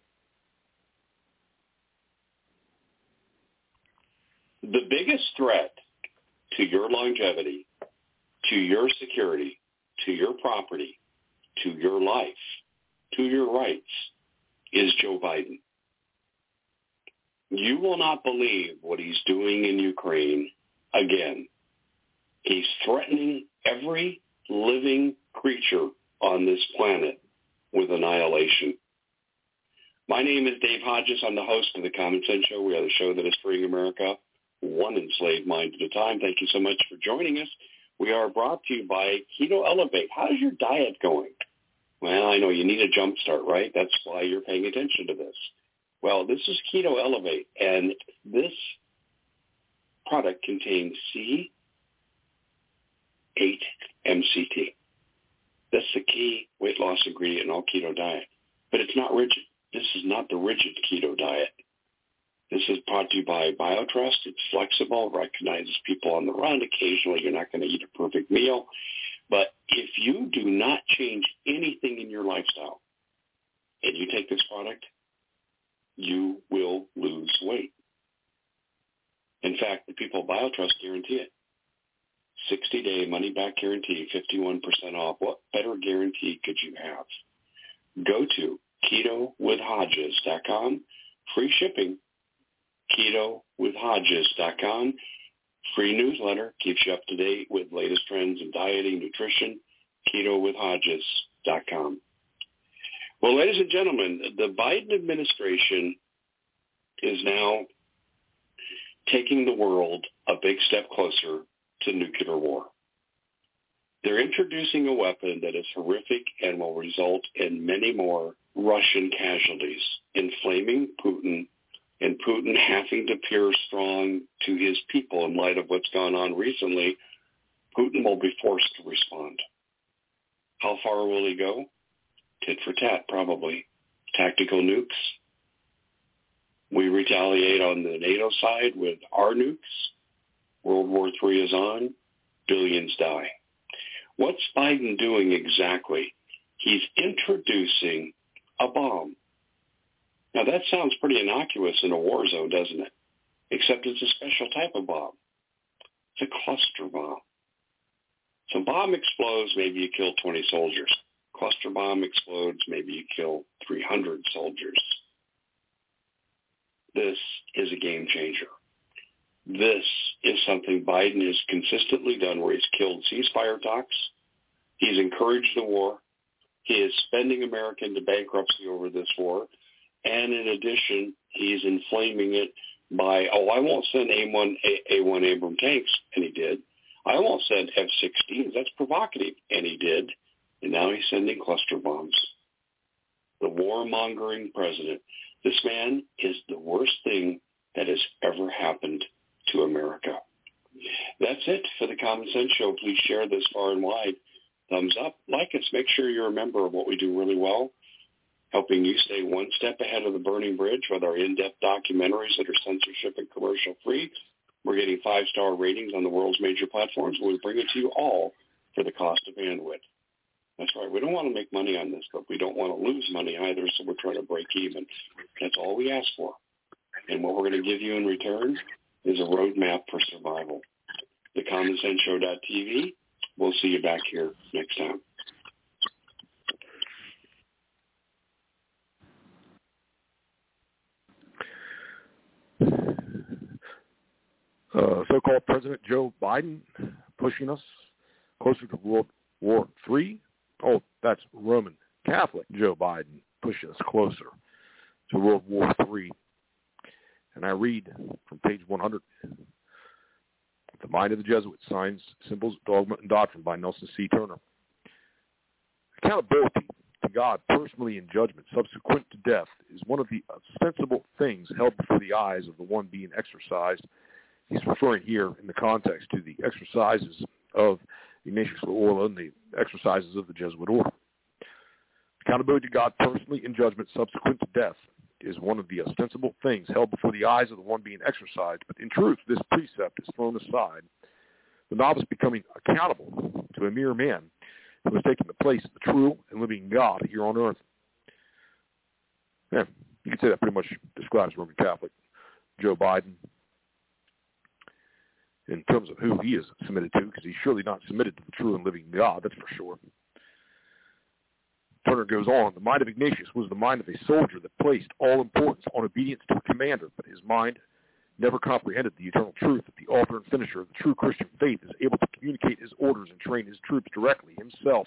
S5: The biggest threat to your longevity, to your security, to your property, to your life, to your rights is Joe Biden. You will not believe what he's doing in Ukraine again. He's threatening every living creature on this planet with annihilation. My name is Dave Hodges. I'm the host of the Common Sense Show. We are the show that is freeing America one enslaved mind at a time. Thank you so much for joining us. We are brought to you by Keto Elevate. How's your diet going? Well, I know you need a jump start, right? That's why you're paying attention to this. Well, this is Keto Elevate, and this product contains C eight M C T. That's the key weight loss ingredient in all keto diet. But it's not rigid. This is not the rigid keto diet. This is brought to you by BioTrust. It's flexible, recognizes people on the run. Occasionally, you're not going to eat a perfect meal. But if you do not change anything in your lifestyle and you take this product, you will lose weight. In fact, the people at BioTrust guarantee it. sixty-day money-back guarantee, fifty-one percent off. What better guarantee could you have? Go to keto with hodges dot com. Free shipping. keto with hodges dot com. Free newsletter. Keeps you up to date with latest trends in dieting, nutrition. keto with hodges dot com. Well, ladies and gentlemen, the Biden administration is now taking the world a big step closer to nuclear war. They're introducing a weapon that is horrific and will result in many more Russian casualties, inflaming Putin, and Putin having to appear strong to his people in light of what's gone on recently. Putin will be forced to respond. How far will he go? Tit for tat, probably. Tactical nukes. We retaliate on the NATO side with our nukes. World War Three is on. Billions die. What's Biden doing exactly? He's introducing a bomb. Now, that sounds pretty innocuous in a war zone, doesn't it? Except it's a special type of bomb. It's a cluster bomb. So bomb explodes, maybe you kill twenty soldiers. Cluster bomb explodes, maybe you kill three hundred soldiers. This is a game changer. This is something Biden has consistently done, where he's killed ceasefire talks. He's encouraged the war. He is spending America into bankruptcy over this war. And in addition, he's inflaming it by, oh, I won't send A one, A one Abrams tanks, and he did. I won't send F sixteens. That's provocative, and he did. And now he's sending cluster bombs. The warmongering president. This man is the worst thing that has ever happened to America. That's it for the Common Sense Show. Please share this far and wide. Thumbs up, like us. Make sure you're a member of what we do really well, helping you stay one step ahead of the burning bridge with our in-depth documentaries that are censorship and commercial-free. We're getting five-star ratings on the world's major platforms. We bring it to you all for the cost of bandwidth. That's right. We don't want to make money on this, but we don't want to lose money either, so we're trying to break even. That's all we ask for. And what we're going to give you in return is a roadmap for survival. the common sense show dot t v. We'll see you back here next time.
S3: Uh, so-called President Joe Biden pushing us closer to World War Three. Oh, that's Roman Catholic Joe Biden pushing us closer to World War Three. And I read from page one hundred, The Mind of the Jesuits, Signs, Symbols, Dogma, and Doctrine by Nelson C. Turner. Accountability to God personally in judgment subsequent to death is one of the ostensible things held before the eyes of the one being exercised. He's referring here in the context to the exercises of Ignatius Loyola and the exercises of the Jesuit order. Accountability to God personally in judgment subsequent to death is one of the ostensible things held before the eyes of the one being exercised, but in truth, this precept is thrown aside, the novice becoming accountable to a mere man who has taken the place of the true and living God here on earth. Yeah, you could say that pretty much describes Roman Catholic Joe Biden in terms of who he is submitted to, because he's surely not submitted to the true and living God, that's for sure. Turner goes on, the mind of Ignatius was the mind of a soldier that placed all importance on obedience to a commander, but his mind never comprehended the eternal truth that the author and finisher of the true Christian faith is able to communicate his orders and train his troops directly himself.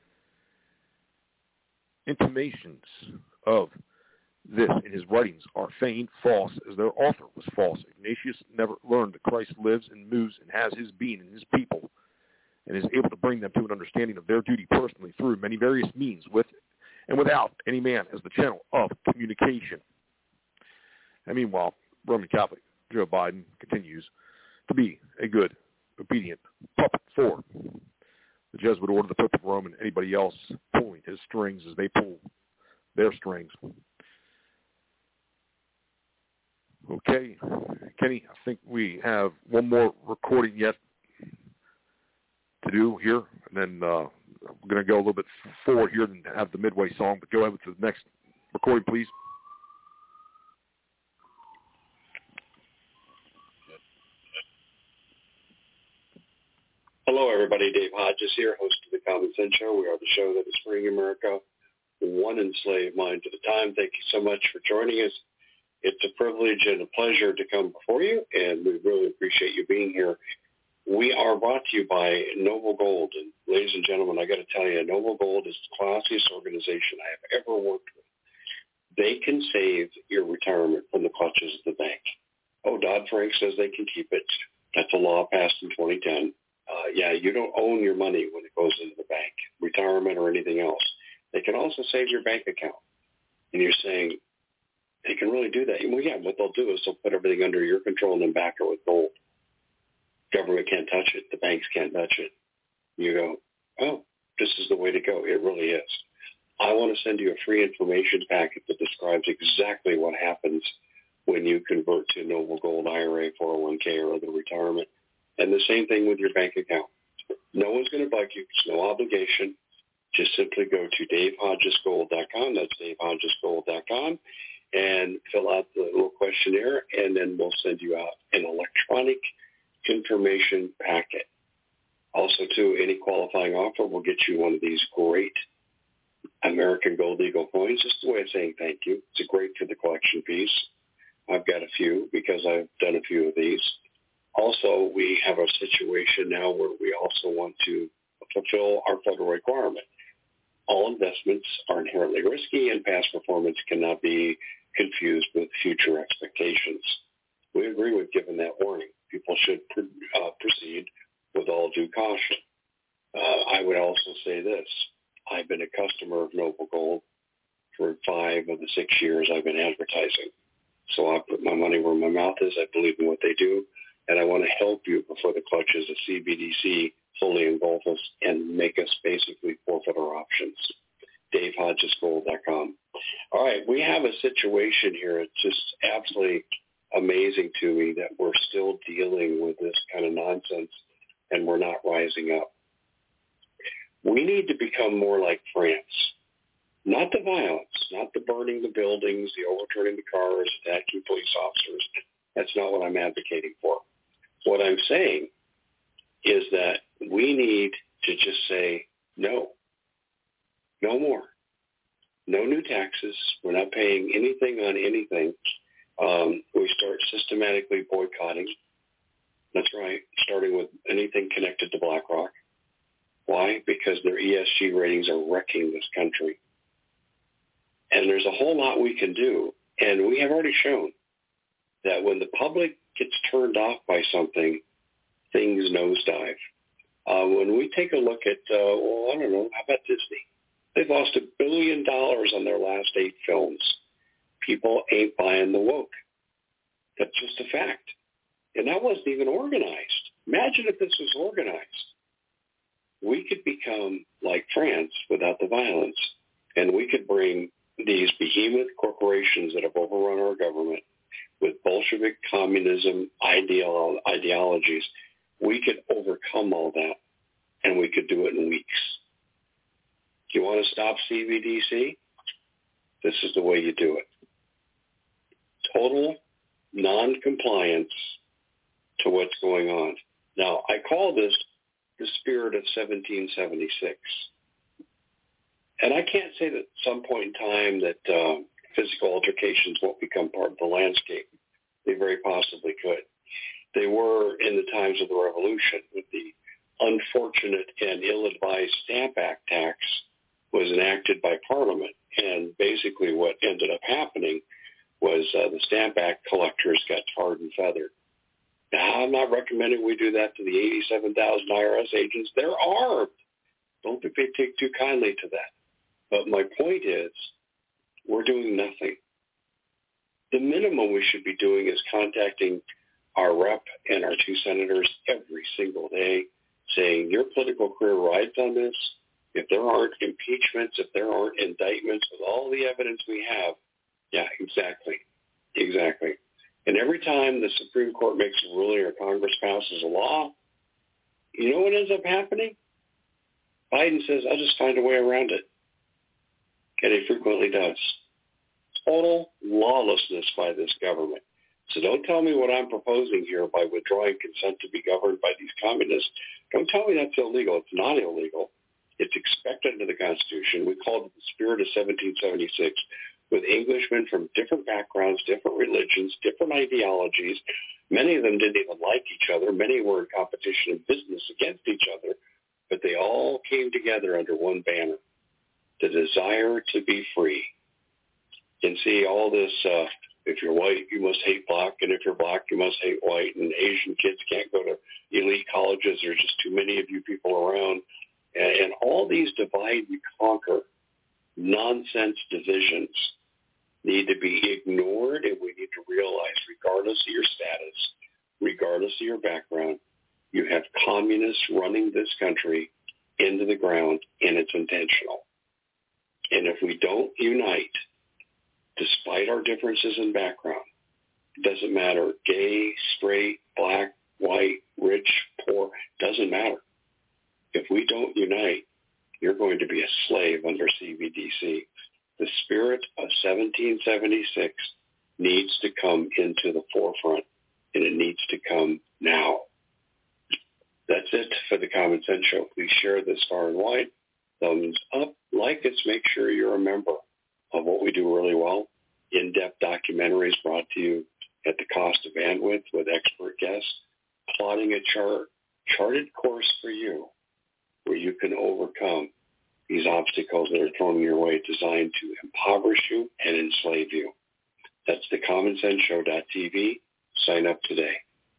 S3: Intimations of this in his writings are feigned false as their author was false. Ignatius never learned that Christ lives and moves and has his being in his people, and is able to bring them to an understanding of their duty personally through many various means, with and without any man as the channel of communication. And meanwhile, Roman Catholic Joe Biden continues to be a good, obedient puppet for the Jesuit order, the Pope of Rome, and anybody else pulling his strings as they pull their strings. Okay, Kenny, I think we have one more recording yet to do here, and then uh, I'm going to go a little bit forward here and have the midway song, but go ahead with the next recording, please.
S5: Hello, everybody. Dave Hodges here, host of the Common Sense Show. We are the show that is freeing America one enslaved mind at a time. Thank you so much for joining us. It's a privilege and a pleasure to come before you, and we really appreciate you being here. We are brought to you by Noble Gold. And ladies and gentlemen, I got to tell you, Noble Gold is the classiest organization I have ever worked with. They can save your retirement from the clutches of the bank. Oh, Dodd-Frank says they can keep it. That's a law passed in twenty ten. Uh, yeah, you don't own your money when it goes into the bank, retirement or anything else. They can also save your bank account. And you're saying, they can really do that. Well, yeah, what they'll do is they'll put everything under your control and then back it with gold. Government can't touch it. The banks can't touch it. You go, oh, this is the way to go. It really is. I want to send you a free information packet that describes exactly what happens when you convert to Noble Gold I R A, four oh one k, or other retirement. And the same thing with your bank account. No one's going to bug you. It's no obligation. Just simply go to dave hodges gold dot com. That's dave hodges gold dot com. And fill out the little questionnaire, and then we'll send you out an electronic information packet. Also, too, any qualifying offer will get you one of these great American Gold Eagle coins. Just a way of saying thank you. It's a great for the collection piece. I've got a few because I've done a few of these. Also, we have a situation now where we also want to fulfill our federal requirement. All investments are inherently risky, and past performance cannot be confused with future expectations. We agree with giving that warning. People should uh, proceed with all due caution. Uh, I would also say this. I've been a customer of Noble Gold for five of the six years I've been advertising. So I put my money where my mouth is. I believe in what they do, and I want to help you before the clutches of C B D C fully engulf us and make us basically forfeit our options. Dave Hodges Gold dot com. All right, we have a situation here. It's just absolutely amazing to me that we're still dealing with this kind of nonsense and we're not rising up. We need to become more like France. Not the violence, not the burning the buildings, the overturning the cars, attacking police officers. That's not what I'm advocating for. What I'm saying is that we need to just say no. No more. No new taxes. We're not paying anything on anything. Um, we start systematically boycotting. That's right, starting with anything connected to BlackRock. Why? Because their E S G ratings are wrecking this country. And there's a whole lot we can do. And we have already shown that when the public gets turned off by something, things nosedive. Uh, when we take a look at, uh, well, I don't know, how about Disney? They've lost a billion dollars on their last eight films. People ain't buying the woke. That's just a fact. And that wasn't even organized. Imagine if this was organized. We could become like France without the violence, and we could bring these behemoth corporations that have overrun our government with Bolshevik communism ideolo- ideologies. We could overcome all that, and we could do it in weeks. Do you want to stop C B D C? This is the way you do it. Total non-compliance to what's going on. Now, I call this the spirit of seventeen seventy-six. And I can't say that at some point in time that uh, physical altercations won't become part of the landscape. They very possibly could. They were in the times of the Revolution with the unfortunate and ill-advised Stamp Act tax was enacted by Parliament. And basically what ended up happening was uh, the Stamp Act collectors got tarred and feathered. Now, I'm not recommending we do that to the eighty-seven thousand I R S agents. They're armed. Don't think they take too kindly to that. But my point is, we're doing nothing. The minimum we should be doing is contacting our rep and our two senators every single day saying, your political career rides on this. If there aren't impeachments, if there aren't indictments with all the evidence we have, yeah, exactly, exactly. And every time the Supreme Court makes a ruling or Congress passes a law, you know what ends up happening? Biden says, I'll just find a way around it. And he frequently does. Total lawlessness by this government. So don't tell me what I'm proposing here by withdrawing consent to be governed by these communists. Don't tell me that's illegal. It's not illegal. It's expected under the Constitution. We called it the spirit of seventeen seventy-six, with Englishmen from different backgrounds, different religions, different ideologies. Many of them didn't even like each other. Many were in competition in business against each other, but they all came together under one banner, the desire to be free. And see all this, uh, if you're white, you must hate black, and if you're black, you must hate white, and Asian kids can't go to elite colleges. There's just too many of you people around. And, and all these divide and conquer nonsense divisions need to be ignored, and we need to realize, regardless of your status, regardless of your background, you have communists running this country into the ground, and it's intentional. And if we don't unite, despite our differences in background, it doesn't matter, gay, straight, black, white, rich, poor, doesn't matter. If we don't unite, you're going to be a slave under C B D C. The spirit of seventeen seventy-six needs to come into the forefront, and it needs to come now. That's it for the Common Sense Show. Please share this far and wide. Thumbs up, like us, make sure you're a member of what we do really well. In-depth documentaries brought to you at the cost of bandwidth with expert guests. plotting a chart, charted course for you where you can overcome these obstacles that are thrown your way, designed to impoverish you and enslave you. That's the common sense show dot t v. Sign up today.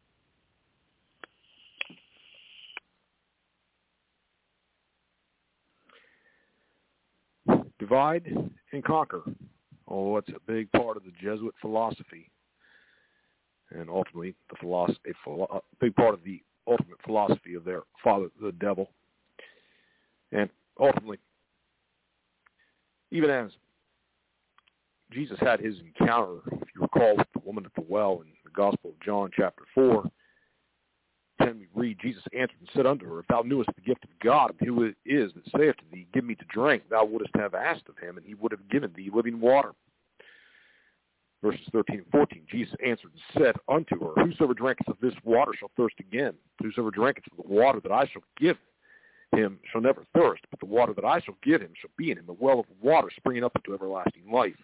S3: Divide and conquer. Oh, it's a big part of the Jesuit philosophy, and ultimately the philosophy, a, philo- a big part of the ultimate philosophy of their father, the devil. And ultimately, even as Jesus had his encounter, if you recall, with the woman at the well in the Gospel of John, chapter four, then we read, Jesus answered and said unto her, if thou knewest the gift of God, and who it is that saith to thee, give me to drink, thou wouldest have asked of him, and he would have given thee living water. Verses thirteen and fourteen, Jesus answered and said unto her, whosoever drinketh of this water shall thirst again. Whosoever drinketh of the water that I shall give him shall never thirst, but the water that I shall give him shall be in him a well of water springing up into everlasting life.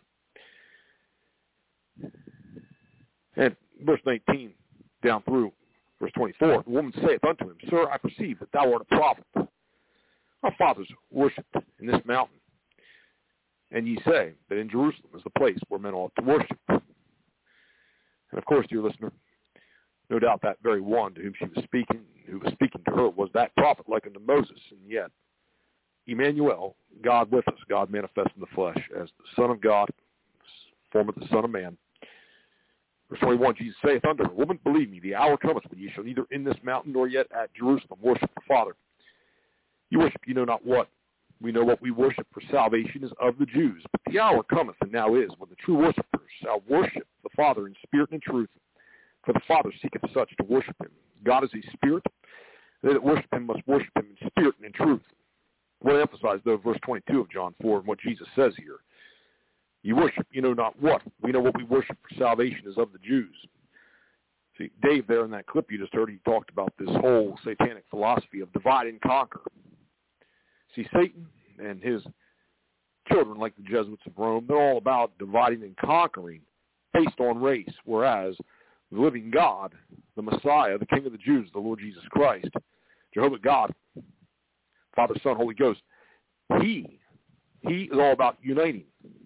S3: And verse nineteen down through verse twenty-four, the woman saith unto him, Sir, I perceive that thou art a prophet. Our fathers worshipped in this mountain, and ye say that in Jerusalem is the place where men ought to worship. And of course, dear listener, no doubt that very one to whom she was speaking, who was speaking to her, was that prophet like unto Moses. And yet, Emmanuel, God with us, God manifest in the flesh, as the Son of God, form of the Son of Man. Verse twenty-one, Jesus saith unto her, Woman, believe me, the hour cometh when ye shall neither in this mountain nor yet at Jerusalem worship the Father. You worship you know not what. We know what we worship, for salvation is of the Jews. But the hour cometh, and now is, when the true worshipers shall worship the Father in spirit and in truth. For the Father seeketh such to worship him. God is a spirit. They that worship him must worship him in spirit and in truth. I want to emphasize, though, verse twenty-two of John four and what Jesus says here. You worship, you know not what. We know what we worship, for salvation is of the Jews. See, Dave there in that clip you just heard, he talked about this whole satanic philosophy of divide and conquer. See, Satan and his children, like the Jesuits of Rome, they're all about dividing and conquering based on race, whereas the living God, the Messiah, the King of the Jews, the Lord Jesus Christ, Jehovah God, Father, Son, Holy Ghost, he, he is all about uniting.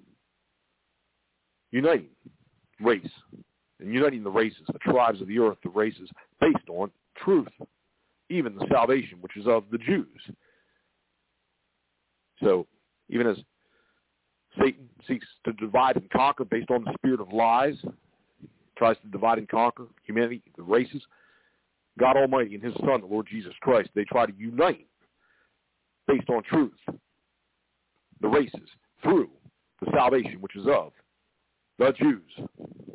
S3: Uniting race, and uniting the races, the tribes of the earth, the races, based on truth, even the salvation, which is of the Jews. So, even as Satan seeks to divide and conquer based on the spirit of lies, tries to divide and conquer humanity, the races, God Almighty and his Son, the Lord Jesus Christ, they try to unite based on truth, the races, through the salvation, which is of the Jews.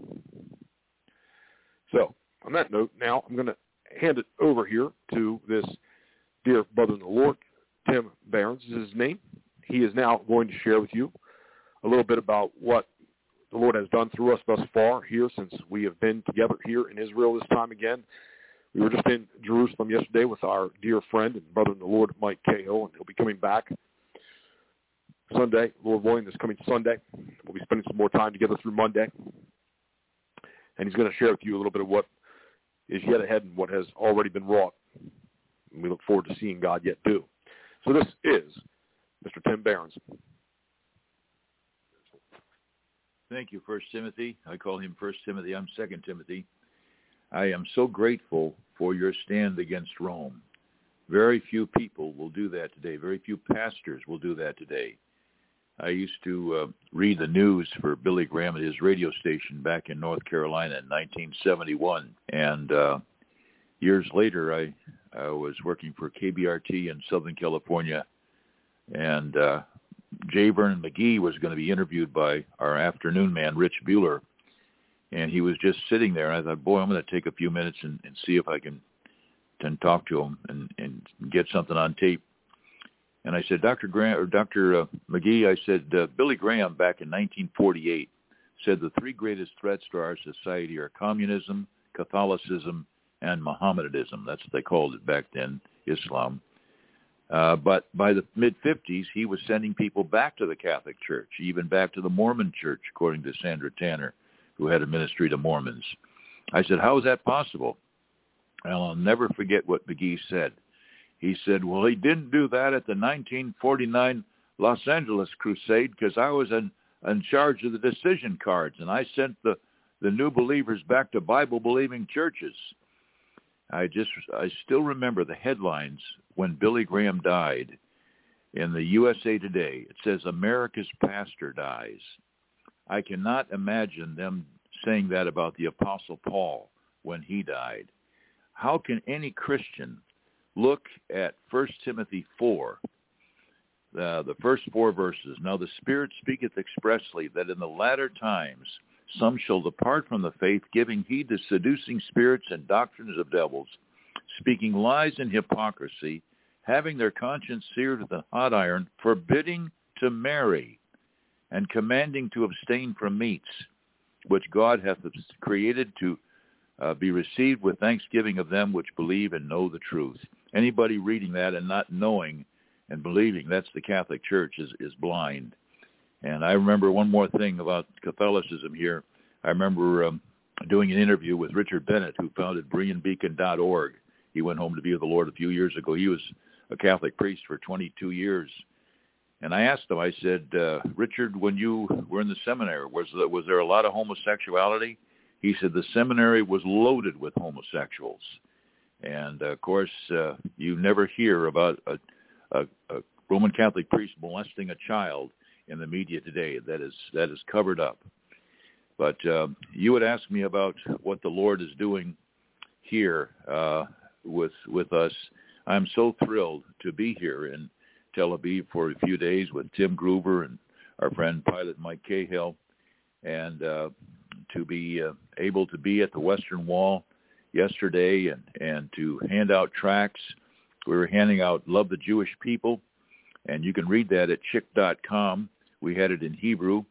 S3: So, on that note, now I'm going to hand it over here to this dear brother in the Lord, Tim Behrens is his name. He is now going to share with you a little bit about what the Lord has done through us thus far here since we have been together here in Israel this time again. We were just in Jerusalem yesterday with our dear friend and brother in the Lord, Mike Cahill, and he'll be coming back Sunday, Lord willing, this coming Sunday. We'll be spending some more time together through Monday. And he's going to share with you a little bit of what is yet ahead and what has already been wrought. And we look forward to seeing God yet do. So this is Mister Tim Behrens.
S6: Thank you, First Timothy. I call him First Timothy. I'm Second Timothy. I am so grateful for your stand against Rome. Very few people will do that today. Very few pastors will do that today. I used to uh, read the news for Billy Graham at his radio station back in North Carolina in nineteen seventy-one. And uh, years later, I, I was working for K B R T in Southern California. And uh, J. Vernon McGee was going to be interviewed by our afternoon man, Rich Bueller. And he was just sitting there. And I thought, boy, I'm going to take a few minutes and, and see if I can, can talk to him and, and get something on tape. And I said, Doctor Graham, or Doctor Uh, McGee, I said, uh, Billy Graham back in nineteen forty-eight said the three greatest threats to our society are communism, Catholicism, and Mohammedanism. That's what they called it back then, Islam. Uh, but by the mid-fifties, he was sending people back to the Catholic Church, even back to the Mormon Church, according to Sandra Tanner, who had a ministry to Mormons. I said, how is that possible? And I'll never forget what McGee said. He said, well, he didn't do that at the nineteen forty-nine Los Angeles Crusade because I was in, in charge of the decision cards, and I sent the, the new believers back to Bible-believing churches. I just, I still remember the headlines when Billy Graham died in the U S A Today. It says, America's pastor dies. I cannot imagine them saying that about the Apostle Paul when he died. How can any Christian look at First Timothy four, uh, the first four verses? Now the Spirit speaketh expressly that in the latter times some shall depart from the faith, giving heed to seducing spirits and doctrines of devils, speaking lies and hypocrisy, having their conscience seared with a hot iron, forbidding to marry, and commanding to abstain from meats, which God hath created to uh, be received with thanksgiving of them which believe and know the truth. Anybody reading that and not knowing and believing that's the Catholic Church is, is blind. And I remember one more thing about Catholicism here. I remember um, doing an interview with Richard Bennett, who founded Berean Beacon dot org. He went home to be with the Lord a few years ago. He was a Catholic priest for twenty-two years. And I asked him, I said, uh, Richard, when you were in the seminary, was, was there a lot of homosexuality? He said the seminary was loaded with homosexuals. And, uh, of course, uh, you never hear about a, a, a Roman Catholic priest molesting a child in the media today. That is that is covered up. But uh, you would ask me about what the Lord is doing here uh, with with us. I'm so thrilled to be here in Tel Aviv for a few days with Tim Gruber and our friend pilot Mike Cahill, and uh, to be uh, able to be at the Western Wall yesterday and, and to hand out tracts. We were handing out Love the Jewish People, and you can read that at chick dot com. We had it in Hebrew.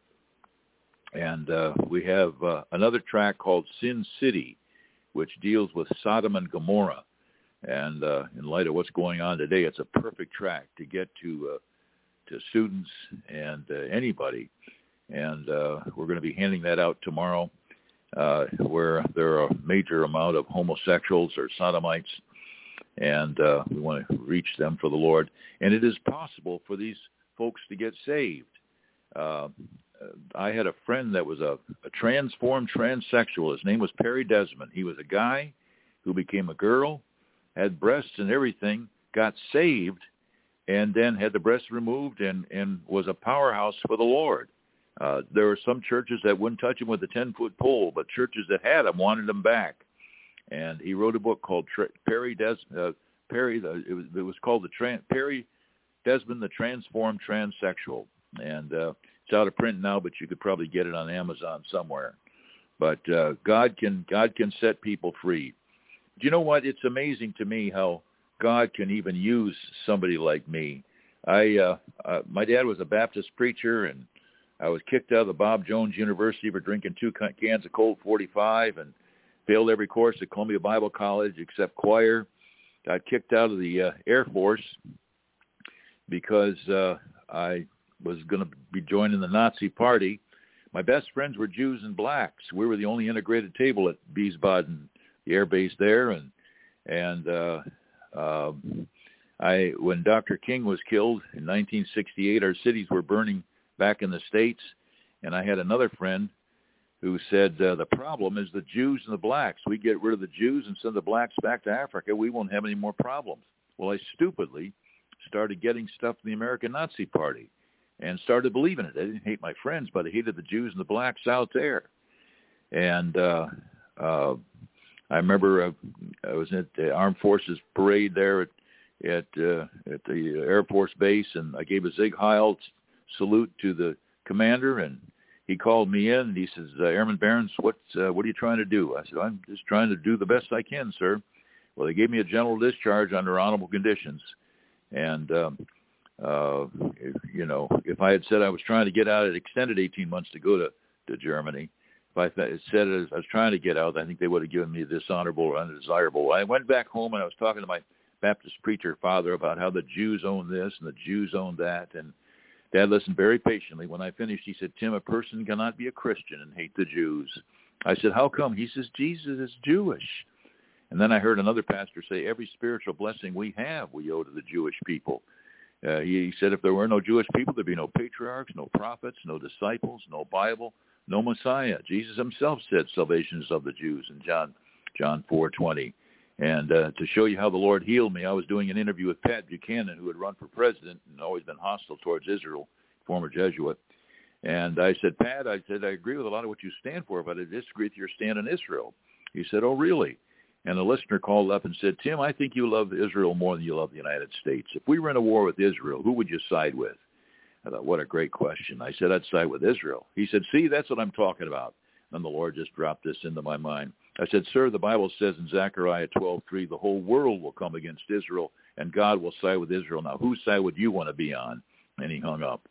S6: And uh, we have uh, another tract called Sin City, which deals with Sodom and Gomorrah. And uh, in light of what's going on today, it's a perfect tract to get to uh, to students and uh, anybody. And uh, we're going to be handing that out tomorrow, uh, where there are a major amount of homosexuals or sodomites, and uh, we want to reach them for the Lord. And it is possible for these folks to get saved. Uh, I had a friend that was a, a transformed transsexual. His name was Perry Desmond. He was a guy who became a girl, had breasts and everything, got saved, and then had the breasts removed and, and was a powerhouse for the Lord. Uh, there were some churches that wouldn't touch him with a ten-foot pole, but churches that had him wanted him back. And he wrote a book called Tra- Perry Des uh, Perry. The, it was it was called the Tran- Perry Desmond, the Transformed Transsexual, and uh, it's out of print now, but you could probably get it on Amazon somewhere. But uh, God can God can set people free. Do you know what? It's amazing to me how God can even use somebody like me. I uh, uh, my dad was a Baptist preacher, and I was kicked out of the Bob Jones University for drinking two cans of Colt forty-five and failed every course at Columbia Bible College except choir. Got kicked out of the uh, Air Force because uh, I was going to be joining the Nazi Party. My best friends were Jews and blacks. We were the only integrated table at Wiesbaden, the air base there, and and uh, uh, I when Doctor King was killed in nineteen sixty-eight, our cities were burning back in the States, and I had another friend who said, uh, the problem is the Jews and the blacks. We get rid of the Jews and send the blacks back to Africa, we won't have any more problems. Well, I stupidly started getting stuff from the American Nazi Party and started believing it. I didn't hate my friends, but I hated the Jews and the blacks out there. And uh, uh, I remember uh, I was at the Armed Forces parade there at at, uh, at the Air Force Base, and I gave a Sieg Heil salute to the commander, and he called me in, and he says, uh, Airman Behrens, what, uh, what are you trying to do? I said, I'm just trying to do the best I can, sir. Well, they gave me a general discharge under honorable conditions. And, um, uh, you know, if I had said I was trying to get out, it extended eighteen months to go to, to Germany. If I th- said I was trying to get out, I think they would have given me dishonorable or undesirable. I went back home, and I was talking to my Baptist preacher father about how the Jews own this and the Jews own that, and Dad listened very patiently. When I finished, he said, Tim, a person cannot be a Christian and hate the Jews. I said, how come? He says, Jesus is Jewish. And then I heard another pastor say, every spiritual blessing we have, we owe to the Jewish people. Uh, he, he said if there were no Jewish people, there'd be no patriarchs, no prophets, no disciples, no Bible, no Messiah. Jesus himself said salvation is of the Jews in John John four twenty. And uh, to show you how the Lord healed me, I was doing an interview with Pat Buchanan, who had run for president and always been hostile towards Israel, former Jesuit. And I said, Pat, I said, I agree with a lot of what you stand for, but I disagree with your stand on Israel. He said, oh, really? And a listener called up and said, Tim, I think you love Israel more than you love the United States. If we were in a war with Israel, who would you side with? I thought, what a great question. I said, I'd side with Israel. He said, see, that's what I'm talking about. And the Lord just dropped this into my mind. I said, sir, the Bible says in Zechariah twelve three, the whole world will come against Israel, and God will side with Israel. Now, whose side would you want to be on? And he hung up.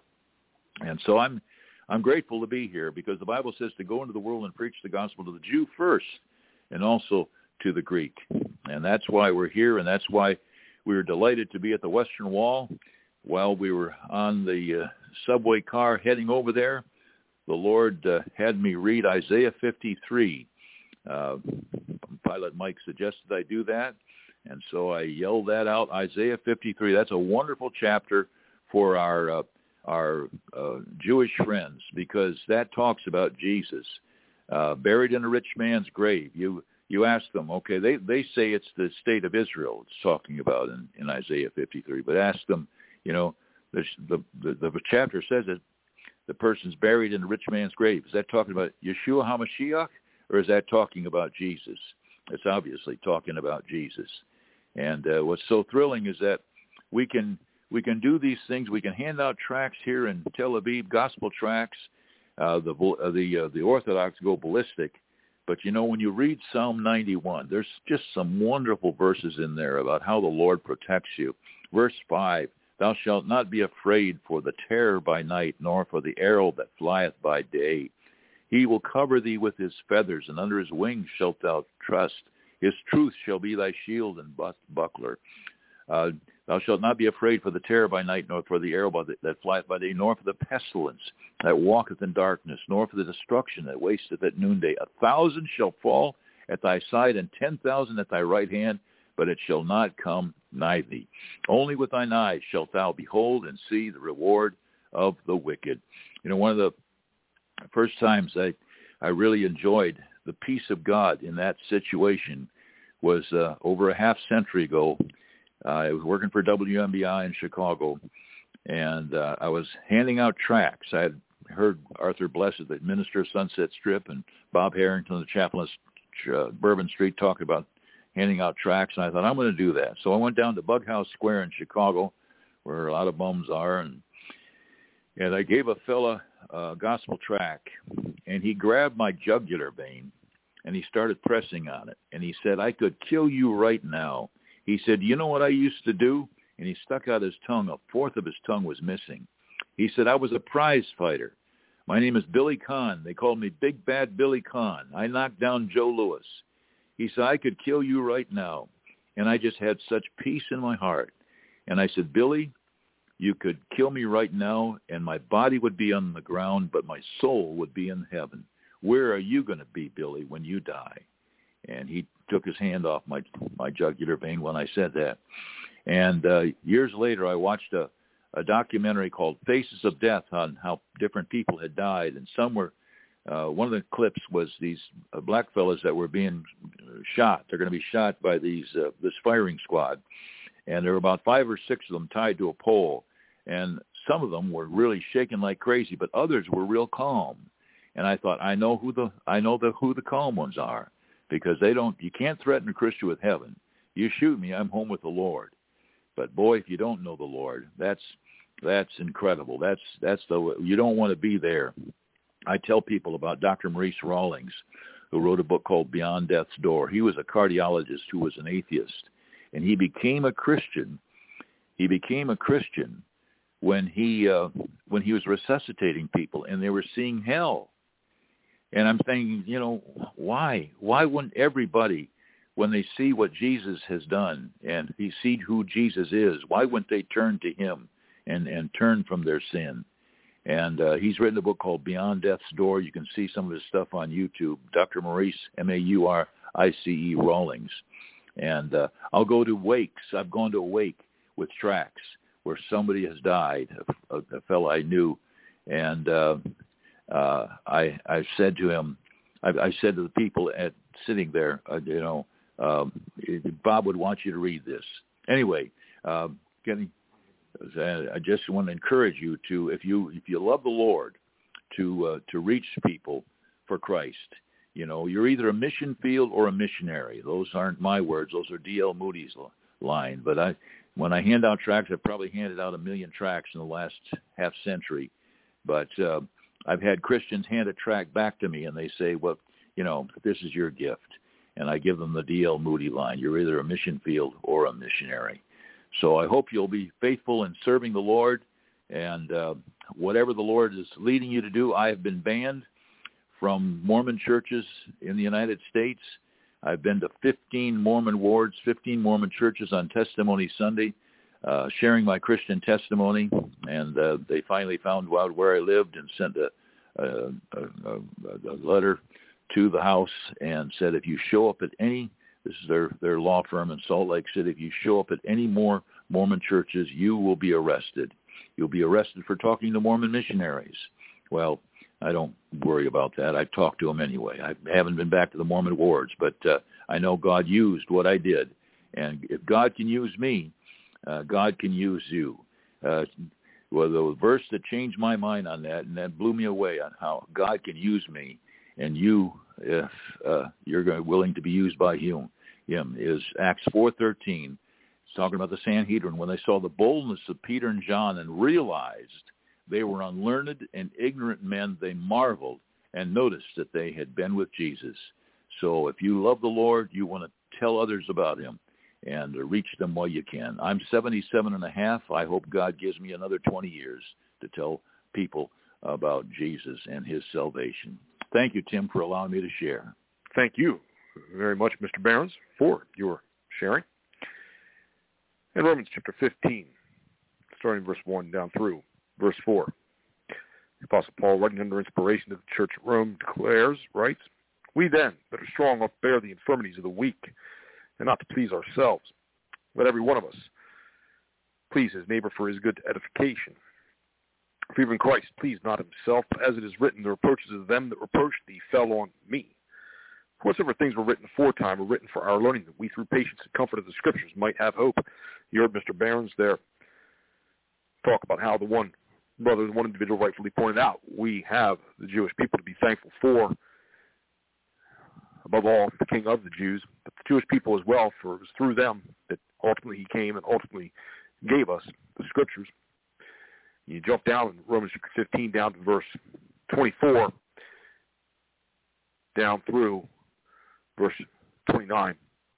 S6: And so I'm I'm grateful to be here because the Bible says to go into the world and preach the gospel to the Jew first and also to the Greek. And that's why we're here, and that's why we were delighted to be at the Western Wall. While we were on the uh, subway car heading over there, the Lord uh, had me read Isaiah fifty-three. Uh, Pilot Mike suggested I do that, and so I yelled that out, Isaiah fifty-three. That's a wonderful chapter for our uh, our uh, Jewish friends because that talks about Jesus, uh, buried in a rich man's grave. You you ask them, okay, they, they say it's the state of Israel it's talking about in, in Isaiah fifty-three, but ask them, you know, the, the, the, the chapter says that the person's buried in a rich man's grave. Is that talking about Yeshua HaMashiach? Or is that talking about Jesus? It's obviously talking about Jesus. And uh, what's so thrilling is that we can we can do these things. We can hand out tracts here in Tel Aviv, gospel tracts. Uh, the uh, the uh, the Orthodox go ballistic. But, you know, when you read Psalm ninety-one, there's just some wonderful verses in there about how the Lord protects you. Verse five, thou shalt not be afraid for the terror by night, nor for the arrow that flieth by day. He will cover thee with his feathers, and under his wings shalt thou trust. His truth shall be thy shield and buckler. Uh, thou shalt not be afraid for the terror by night, nor for the arrow that flieth by day, nor for the pestilence that walketh in darkness, nor for the destruction that wasteth at noonday. A thousand shall fall at thy side, and ten thousand at thy right hand, but it shall not come nigh thee. Only with thine eyes shalt thou behold and see the reward of the wicked. You know, one of the first times I, I really enjoyed the peace of God in that situation was uh, over a half century ago. Uh, I was working for W M B I in Chicago, and uh, I was handing out tracts. I had heard Arthur Blessed, the minister of Sunset Strip, and Bob Harrington, the chaplain of uh, Bourbon Street, talking about handing out tracts, and I thought, I'm going to do that. So I went down to Bughouse Square in Chicago, where a lot of bums are, and and I gave a fella a gospel tract, and he grabbed my jugular vein, and he started pressing on it, and he said, I could kill you right now. He said, you know what I used to do? And he stuck out his tongue. A fourth of his tongue was missing. He said, I was a prize fighter. My name is Billy Conn. They called me Big Bad Billy Conn. I knocked down Joe Louis. He said, I could kill you right now. And I just had such peace in my heart. And I said, Billy, you could kill me right now, and my body would be on the ground, but my soul would be in heaven. Where are you going to be, Billy, when you die? And he took his hand off my my jugular vein when I said that. And uh, years later, I watched a, a documentary called Faces of Death on how different people had died, and some were, uh, one of the clips was these uh, black fellas that were being shot. They're going to be shot by these uh, this firing squad. And there were about five or six of them tied to a pole. And some of them were really shaking like crazy, but others were real calm. And I thought, I know who the I know the who the calm ones are, because they don't. You can't threaten a Christian with heaven. You shoot me, I'm home with the Lord. But boy, if you don't know the Lord, that's that's incredible. That's that's the you don't want to be there. I tell people about Doctor Maurice Rawlings, who wrote a book called Beyond Death's Door. He was a cardiologist who was an atheist, and he became a Christian. He became a Christian when he uh, when he was resuscitating people, and they were seeing hell. And I'm thinking, you know, why? Why wouldn't everybody, when they see what Jesus has done and he see who Jesus is, why wouldn't they turn to him and, and turn from their sin? And uh, he's written a book called Beyond Death's Door. You can see some of his stuff on YouTube. Doctor Maurice, M A U R I C E Rawlings. And uh, I'll go to wakes. I've gone to a wake with tracts where somebody has died, a, a, a fellow I knew, and uh, uh, I I said to him, I, I said to the people at sitting there, uh, you know, um, Bob would want you to read this. Anyway, uh, getting, I just want to encourage you to, if you if you love the Lord, to uh, to reach people for Christ. You know, you're either a mission field or a missionary. Those aren't my words; those are D L Moody's line. But I, when I hand out tracts, I've probably handed out a million tracts in the last half century. But uh, I've had Christians hand a tract back to me, and they say, "Well, you know, this is your gift," and I give them the D L Moody line. You're either a mission field or a missionary. So I hope you'll be faithful in serving the Lord, and uh, whatever the Lord is leading you to do. I have been banned from Mormon churches in the United States. I've been to fifteen Mormon wards, fifteen Mormon churches on Testimony Sunday, uh, sharing my Christian testimony, and uh, they finally found out where I lived and sent a, a, a, a letter to the house and said, if you show up at any, this is their, their law firm in Salt Lake City, if you show up at any more Mormon churches, you will be arrested. You'll be arrested for talking to Mormon missionaries. Well, I don't worry about that. I've talked to them anyway. I haven't been back to the Mormon wards, but uh, I know God used what I did. And if God can use me, uh, God can use you. Uh, well, the verse that changed my mind on that, and that blew me away on how God can use me, and you, if uh, you're going, willing to be used by him, him, is Acts four thirteen. It's talking about the Sanhedrin. When they saw the boldness of Peter and John and realized they were unlearned and ignorant men, they marveled and noticed that they had been with Jesus. So if you love the Lord, you want to tell others about him and reach them while you can. I'm seventy-seven and a half. I hope God gives me another twenty years to tell people about Jesus and his salvation. Thank you, Tim, for allowing me to share.
S3: Thank you very much, Mister Behrens, for your sharing. In Romans chapter fifteen, starting verse one down through verse four, the Apostle Paul, writing under inspiration to the church at Rome, declares, writes, we then, that are strong, ought bear the infirmities of the weak, and not to please ourselves. Let every one of us please his neighbor for his good edification. For even Christ pleased not himself, but as it is written, the reproaches of them that reproached thee fell on me. For whatsoever things were written aforetime were written for our learning, that we through patience and comfort of the Scriptures might have hope. You heard Mister Behrens there talk about how the one brother, the one individual rightfully pointed out, we have the Jewish people to be thankful for, above all, the King of the Jews, but the Jewish people as well, for it was through them that ultimately he came and ultimately gave us the Scriptures. You jump down in Romans fifteen, down to verse twenty-four, down through verse twenty-nine.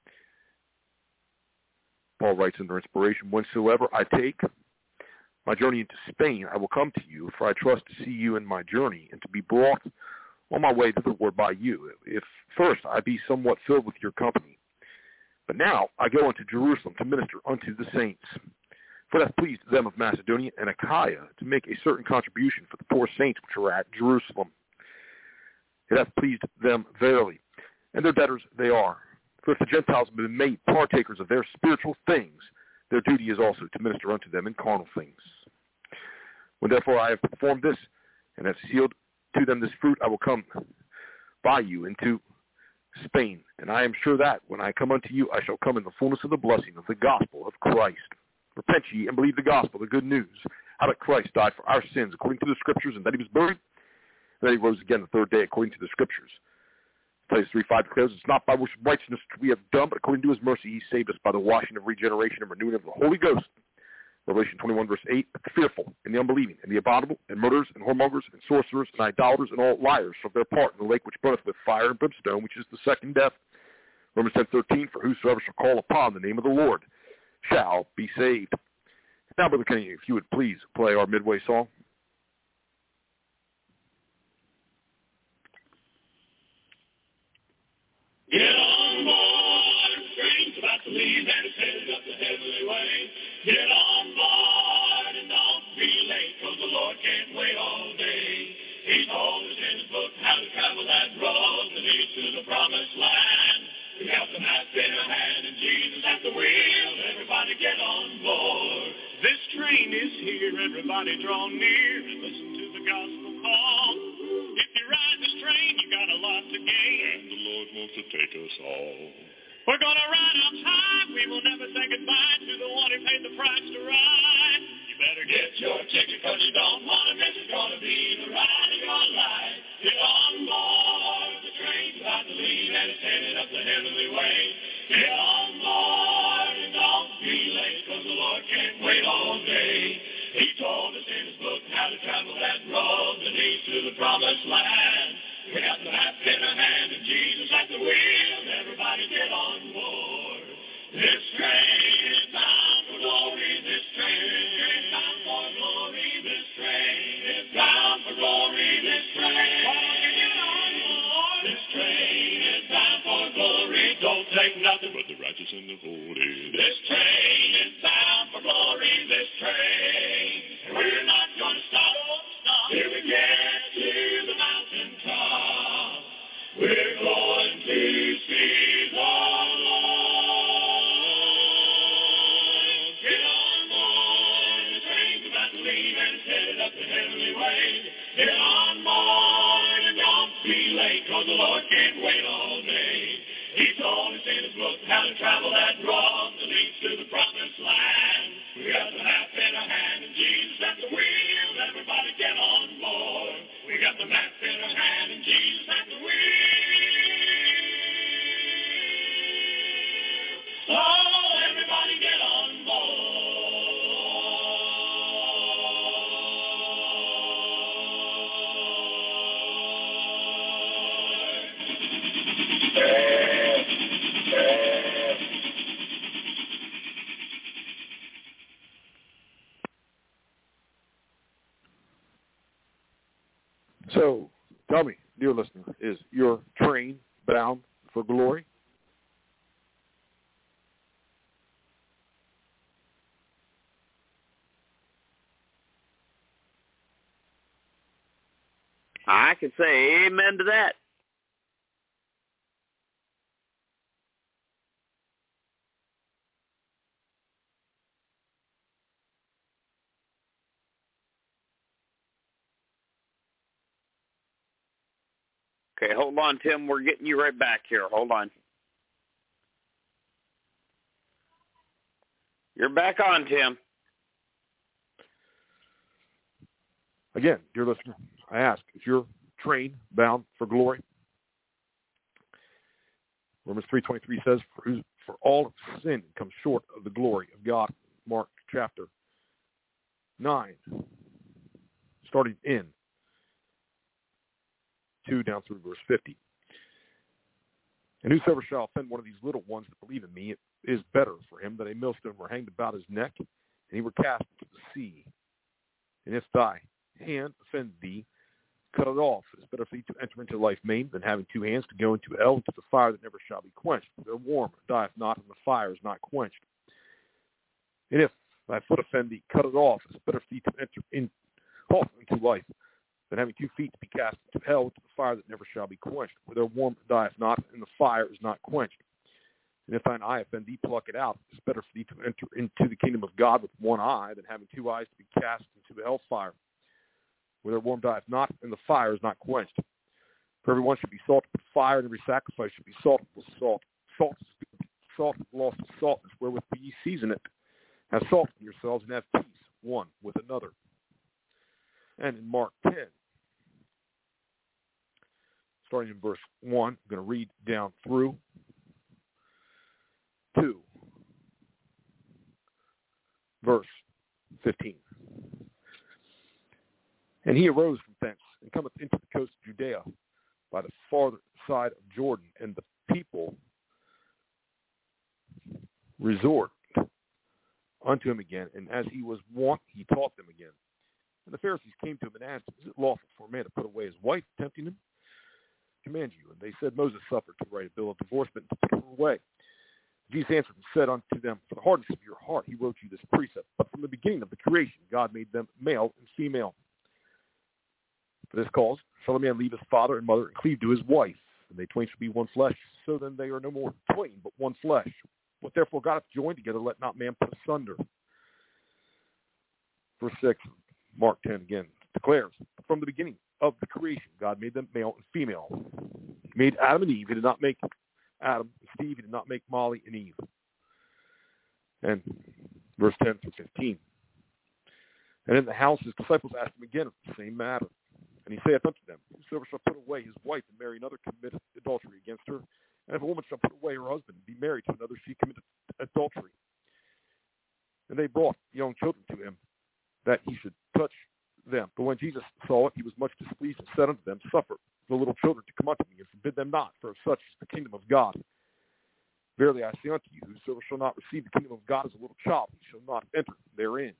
S3: Paul writes under inspiration, whensoever I take my journey into Spain, I will come to you, for I trust to see you in my journey, and to be brought on my way thitherward by you, if first I be somewhat filled with your company. But now I go unto Jerusalem to minister unto the saints. For it hath pleased them of Macedonia and Achaia to make a certain contribution for the poor saints which are at Jerusalem. It hath pleased them verily, and their debtors they are. For if the Gentiles have been made partakers of their spiritual things, their duty is also to minister unto them in carnal things. When therefore I have performed this, and have sealed to them this fruit, I will come by you into Spain. And I am sure that, when I come unto you, I shall come in the fullness of the blessing of the gospel of Christ. Repent ye and believe the gospel, the good news, how that Christ died for our sins according to the Scriptures, and that he was buried, and that he rose again the third day according to the Scriptures. Titus three five declares, it's not by works of righteousness we have done, but according to his mercy he saved us by the washing of regeneration and renewing of the Holy Ghost. Revelation twenty-one verse eight, but the fearful, and the unbelieving, and the abominable, and murderers, and whoremongers, and sorcerers, and idolaters, and all liars shall their part in the lake which burneth with fire and brimstone, which is the second death. Romans ten thirteen, for whosoever shall call upon the name of the Lord shall be saved. Now, Brother Kenny, if you would please play our midway song.
S7: Get on board, train's about to leave and it's headed up the heavenly way. Get on board and don't be late, 'cause the Lord can't wait all day. He told us in his book how to travel that road that leads to the promised land. We have the map in our hand and Jesus at the wheel. Everybody get on board. This train is here. Everybody draw near and listen to the gospel call. If you ride this train, you got a lot to gain. And the Lord wants to take us all. We're gonna ride up high. We will never say goodbye to the one who paid the price to ride. You better get your ticket, cause you don't want to miss. It's gonna be the ride of your life. Get on board. The train's about to leave and it's headed up the heavenly way. Get on board and don't be late, cause the Lord can't wait all day. He told us in his book how to travel that road that leads to the promised land. We got the map in our hand and Jesus at the wheel. Everybody get on board. This train is bound for glory. This train is bound for glory. This train is bound for glory. This train. Get on board. This train is bound for glory. Don't take nothing but the righteous and the holy. This train is bound for glory. This train. We're not gonna stop. Stop. Till we get to the mountain top. We're going to see the Lord. Get on board. The train's about to leave and it's headed up the heavenly way. Get on board and don't be late, cause the Lord can't wait all day. He told us in his book how to travel that road that leads to the promised land. We got the map in our hand and Jesus at the wheel. Everybody get on board. We got the map in our hand and Jesus at the wheel. Oh, everybody get on board.
S3: So, tell me, dear listener, is your train bound for glory?
S1: I can say amen to that. Okay, hold on, Tim. We're getting you right back here. Hold on. You're back on, Tim.
S3: Again, dear listener, I ask, is your train bound for glory? Romans three twenty-three says, for, who, for all sin comes short of the glory of God. Mark chapter nine, starting in two down through verse fifty. And whosoever shall offend one of these little ones that believe in me, it is better for him that a millstone were hanged about his neck, and he were cast into the sea. And if thy hand offend thee, cut it off. It is better for thee to enter into life maimed than having two hands to go into hell, into the fire that never shall be quenched. They're warm, dieth not, and the fire is not quenched. And if thy foot offend thee, cut it off. It is better for thee to enter in, off into life than having two feet to be cast into hell, into the fire that never shall be quenched. For their warmth dieth not, and the fire is not quenched. And if thine eye offend thee, pluck it out. It is better for thee to enter into the kingdom of God with one eye than having two eyes to be cast into the hell fire, where their warmth dieth not, and the fire is not quenched. For every one should be salted with fire, and every sacrifice should be salted with salt. Salt is good. Salt is lost of saltness, wherewith ye season it. Have salt in yourselves, and have peace one with another. And in Mark ten, starting in verse one, I'm going to read down through two, verse fifteen. And he arose from thence, and cometh into the coast of Judea by the farther side of Jordan, and the people resort unto him again, and as he was wont, he taught them again. And the Pharisees came to him and asked, is it lawful for a man to put away his wife, tempting him? Command you. And they said, Moses suffered to write a bill of divorcement to put her away. Jesus answered and said unto them, for the hardness of your heart he wrote you this precept. But from the beginning of the creation God made them male and female. For this cause shall a man leave his father and mother and cleave to his wife, and they twain shall be one flesh. So then they are no more twain, but one flesh. What therefore God hath joined together, let not man put asunder. Verse six, Mark ten again, declares, from the beginning of the creation, God made them male and female. He made Adam and Eve. He did not make Adam and Steve. He did not make Molly and Eve. And verse ten through fifteen. And in the house his disciples asked him again of the same matter. And he saith unto them, whosoever shall put away his wife and marry another committeth adultery against her. And if a woman shall put away her husband and be married to another, she committeth adultery. And they brought young children to him, that he should touch them. But when Jesus saw it, he was much displeased, and said unto them, suffer the little children to come unto me, and forbid them not, for of such is the kingdom of God. Verily I say unto you, whosoever shall not receive the kingdom of God as a little child, he shall not enter therein.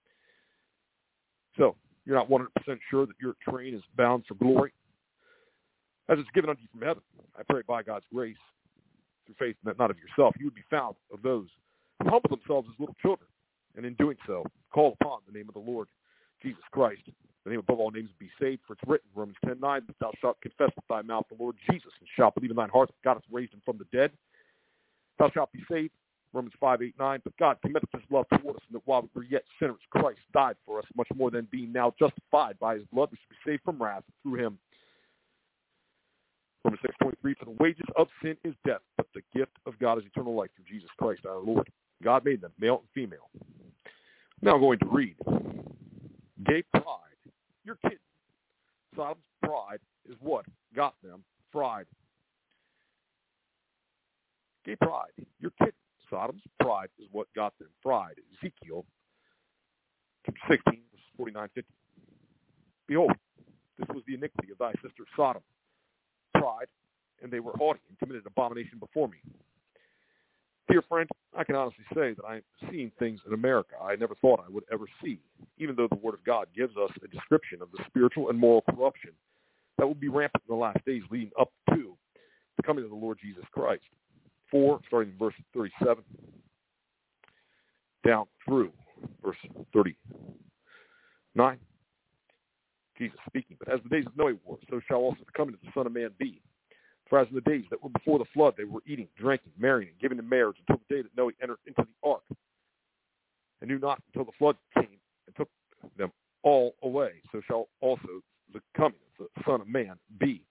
S3: So, you're not one hundred percent sure that your train is bound for glory, as it's given unto you from heaven. I pray by God's grace, through faith not of yourself, you would be found of those who humble themselves as little children, and in doing so, call upon the name of the Lord Jesus Christ, the name above all names, be saved. For it's written, Romans ten nine, that thou shalt confess with thy mouth the Lord Jesus, and shalt believe in thine heart that God hath raised him from the dead, thou shalt be saved. Romans five eight nine, but God committeth his love toward us, and that while we were yet sinners, Christ died for us. Much more than being now justified by his blood, we should be saved from wrath through him. Romans six twenty-three, for the wages of sin is death, but the gift of God is eternal life through Jesus Christ our Lord. God made them male and female. Now I'm going to read. Gay pride. You're kidding. Sodom's pride is what got them fried. Gay pride. You're kidding. Sodom's pride is what got them fried. Ezekiel sixteen, verse forty-nine fifty. Behold, this was the iniquity of thy sister Sodom. Pride, and they were haughty and committed abomination before me. Dear friend, I can honestly say that I'm seeing things in America I never thought I would ever see, even though the Word of God gives us a description of the spiritual and moral corruption that will be rampant in the last days leading up to the coming of the Lord Jesus Christ. four, starting in verse thirty-seven, down through verse thirty-nine. Jesus speaking, but as the days of Noah were, so shall also the coming of the Son of Man be. For as in the days that were before the flood, they were eating, drinking, marrying, and giving in marriage until the day that Noah entered into the ark, and knew not until the flood came and took them all away. So shall also the coming of the Son of Man be.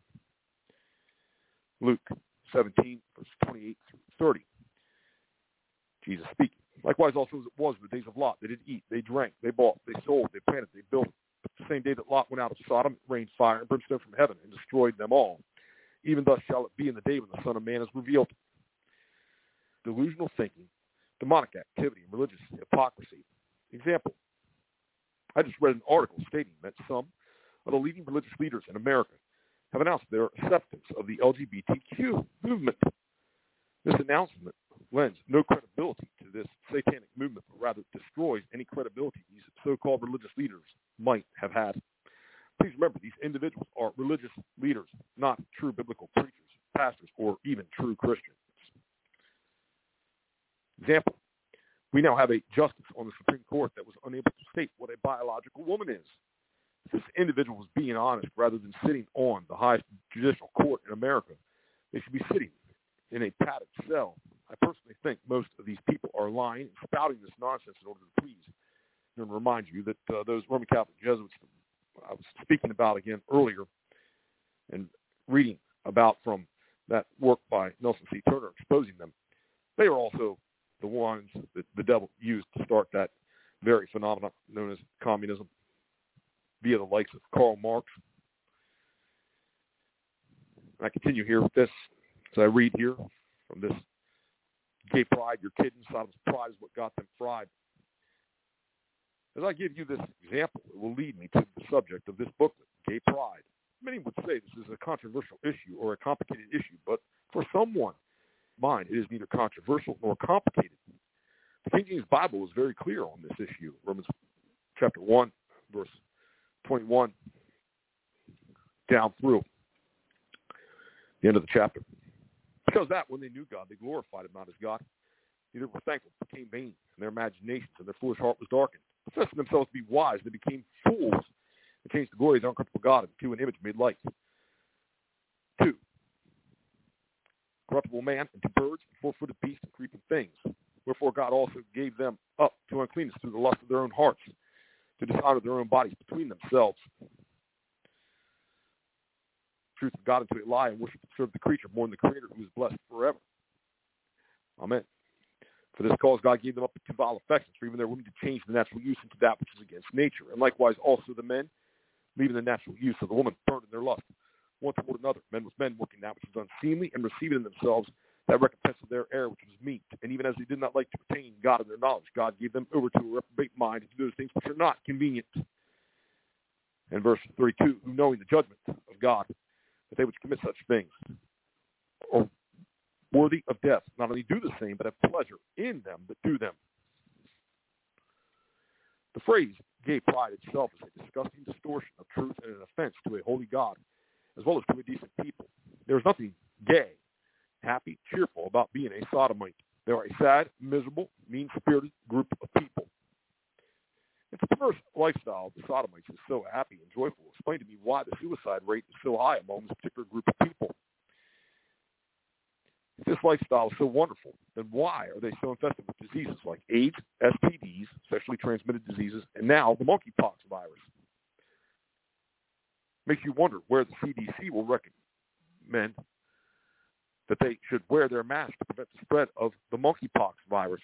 S3: Luke seventeen, verse twenty-eight through thirty. Jesus speaking. Likewise also as it was in the days of Lot, they did eat, they drank, they bought, they sold, they planted, they built. But the same day that Lot went out of Sodom, it rained fire and brimstone from heaven and destroyed them all. Even thus shall it be in the day when the Son of Man is revealed. Delusional thinking, demonic activity, and religious hypocrisy. Example. I just read an article stating that some of the leading religious leaders in America have announced their acceptance of the L G B T Q movement. This announcement lends no credibility to this satanic movement, but rather destroys any credibility these so-called religious leaders might have had. Please remember, these individuals are religious leaders, not true biblical preachers, pastors, or even true Christians. Example, we now have a justice on the Supreme Court that was unable to state what a biological woman is. If this individual was being honest rather than sitting on the highest judicial court in America, they should be sitting in a padded cell. I personally think most of these people are lying and spouting this nonsense in order to please. I'm going to remind you that uh, those Roman Catholic Jesuits I was speaking about again earlier and reading about from that work by Nelson C. Turner exposing them, they are also the ones that the devil used to start that very phenomenon known as communism via the likes of Karl Marx. And I continue here with this. So I read here from this gay pride, you're kidding, Sodom's pride is what got them fried. As I give you this example, it will lead me to the subject of this booklet, Gay Pride. Many would say this is a controversial issue or a complicated issue, but for someone, mine, it is neither controversial nor complicated. The King James Bible is very clear on this issue. Romans chapter one, verse twenty-one, down through the end of the chapter. Because that, when they knew God, they glorified him not as God. Neither were thankful, but became vain, and their imaginations and their foolish heart was darkened. Professing themselves to be wise, they became fools and changed the glory of the uncorruptible God into an image made like. Two, corruptible man, and to birds, and four-footed beasts, and creeping things. Wherefore God also gave them up to uncleanness through the lust of their own hearts, to dishonor their own bodies between themselves. Truth of God into a lie, and worship and serve the creature more than the Creator, who is blessed forever. Amen. For this cause God gave them up to vile affections, for even their women to change the natural use into that which is against nature. And likewise also the men, leaving the natural use of the woman, burned in their lust, one toward another, men with men, working that which is unseemly, and receiving in themselves that recompense of their error which was meet. And even as they did not like to retain God in their knowledge, God gave them over to a reprobate mind, to do those things which are not convenient. And verse thirty-two, who knowing the judgment of God, that they which commit such things are worthy of death, not only do the same, but have pleasure in them that do them. The phrase gay pride itself is a disgusting distortion of truth and an offense to a holy God, as well as to a decent people. There is nothing gay, happy, cheerful about being a sodomite. They are a sad, miserable, mean-spirited group of people. It's a perverse lifestyle of the sodomites is so happy and joyful. Explain to me why the suicide rate is so high among this particular group of people. If this lifestyle is so wonderful, then why are they so infested with diseases like AIDS, S T Ds, sexually transmitted diseases, and now the monkeypox virus? Makes you wonder where the C D C will recommend that they should wear their masks to prevent the spread of the monkeypox virus.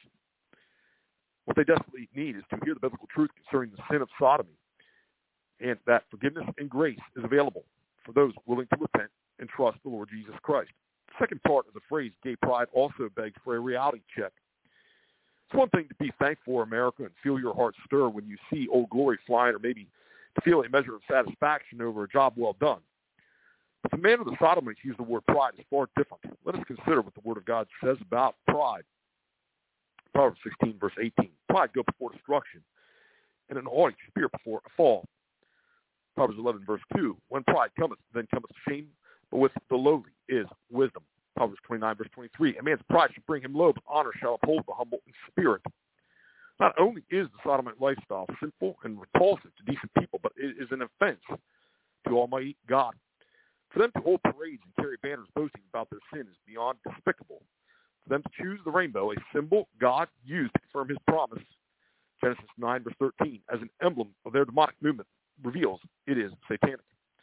S3: What they desperately need is to hear the biblical truth concerning the sin of sodomy, and that forgiveness and grace is available for those willing to repent and trust the Lord Jesus Christ. The second part of the phrase gay pride also begs for a reality check. It's one thing to be thankful for America and feel your heart stir when you see Old Glory flying, or maybe to feel a measure of satisfaction over a job well done. But the man of the sodomites used the word pride is far different. Let us consider what the Word of God says about pride. Proverbs sixteen, verse eighteen. Pride goeth before destruction, and an haughty spirit before a fall. Proverbs eleven, verse two. When pride cometh, then cometh shame, but with the lowly is wisdom. Proverbs twenty-nine, verse twenty-three. A man's pride shall bring him low, but honor shall uphold the humble in spirit. Not only is the sodomite lifestyle sinful and repulsive to decent people, but it is an offense to Almighty God. For them to hold parades and carry banners boasting about their sin is beyond despicable. For them to choose the rainbow, a symbol God used to confirm his promise, Genesis nine, verse thirteen, as an emblem of their demonic movement, reveals it is satanic.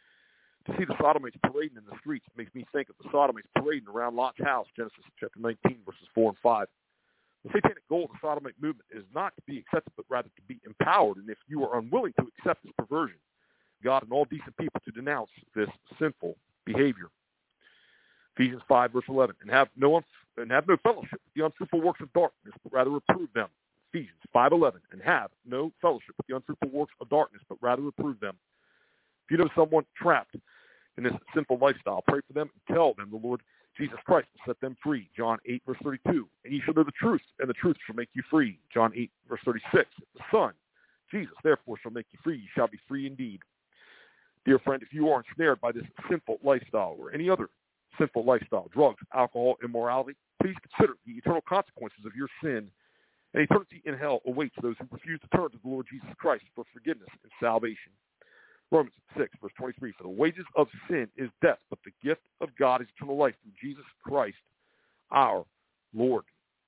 S3: To see the sodomites parading in the streets makes me think of the sodomites parading around Lot's house, Genesis chapter nineteen, verses four and five. The satanic goal of the sodomite movement is not to be accepted, but rather to be empowered. And if you are unwilling to accept this perversion, God and all decent people to denounce this sinful behavior. Ephesians five, verse eleven, and have no un- and have no fellowship with the unfruitful works of darkness, but rather reprove them. Ephesians five, eleven, and have no fellowship with the unfruitful works of darkness, but rather reprove them. If you know someone trapped in this sinful lifestyle, pray for them and tell them the Lord Jesus Christ will set them free. John eight, verse thirty-two. And ye shall know the truth, and the truth shall make you free. John eight, verse thirty-six. The Son, Jesus, therefore shall make you free. You shall be free indeed. Dear friend, if you are ensnared by this sinful lifestyle or any other sinful lifestyle, drugs, alcohol, immorality, please consider the eternal consequences of your sin, and eternity in hell awaits those who refuse to turn to the Lord Jesus Christ for forgiveness and salvation. Romans six, verse twenty-three, for the wages of sin is death, but the gift of God is eternal life through Jesus Christ, our Lord.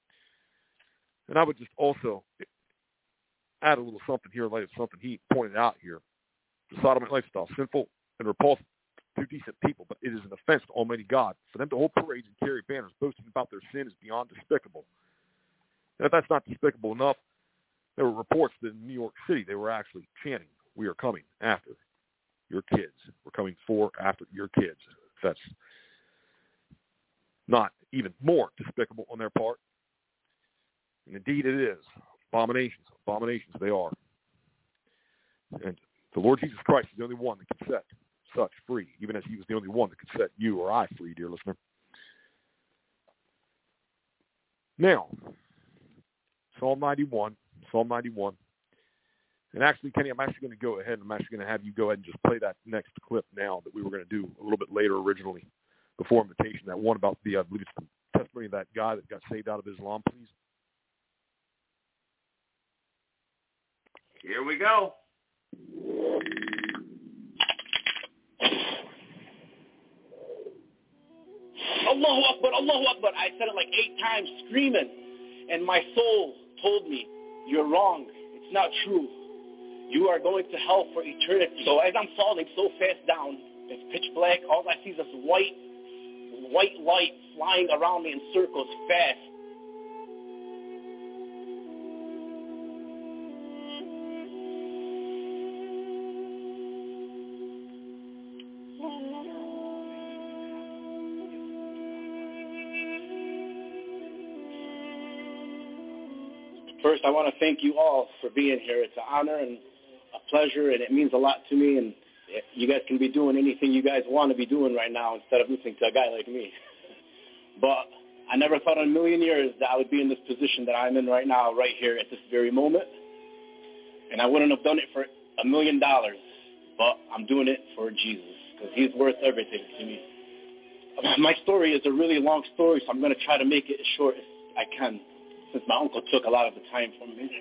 S3: And I would just also add a little something here in light of something he pointed out here. The sodomite lifestyle, sinful and repulsive to decent people, but it is an offense to Almighty God. For them to hold parades and carry banners boasting about their sin is beyond despicable. And if that's not despicable enough, there were reports that in New York City they were actually chanting, "We are coming after your kids. We're coming for after your kids." That's not even more despicable on their part. And indeed it is. Abominations. Abominations they are. And the Lord Jesus Christ is the only one that can set such free, even as he was the only one that could set you or I free, dear listener. Now, Psalm ninety-one, Psalm ninety-one. And actually, Kenny, I'm actually going to go ahead and I'm actually going to have you go ahead and just play that next clip now that we were going to do a little bit later originally, before invitation. That one about the, I believe it's the testimony of that guy that got saved out of Islam, please.
S1: Here we go.
S8: Allahu Akbar, Allahu Akbar. I said it like eight times, screaming. And my soul told me, you're wrong. It's not true. You are going to hell for eternity. So as I'm falling so fast down, it's pitch black. All I see is this white, white light flying around me in circles fast. First, I want to thank you all for being here. It's an honor and a pleasure, and it means a lot to me. And you guys can be doing anything you guys want to be doing right now instead of listening to a guy like me. But I never thought in a million years that I would be in this position that I'm in right now, right here at this very moment. And I wouldn't have done it for a million dollars, but I'm doing it for Jesus because he's worth everything to me. My story is a really long story, so I'm going to try to make it as short as I can, since my uncle took a lot of the time from me.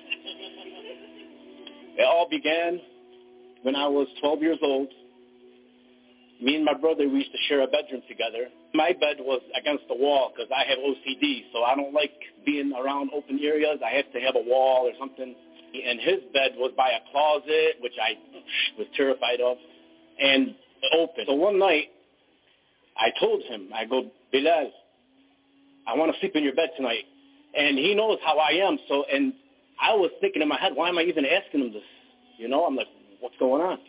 S8: It all began when I was twelve years old. Me and my brother, we used to share a bedroom together. My bed was against the wall because I have O C D, so I don't like being around open areas. I have to have a wall or something. And his bed was by a closet, which I was terrified of, and open. So one night, I told him, I go, Bilal, I want to sleep in your bed tonight. And he knows how I am. So, and I was thinking in my head, why am I even asking him this? You know, I'm like, what's going on?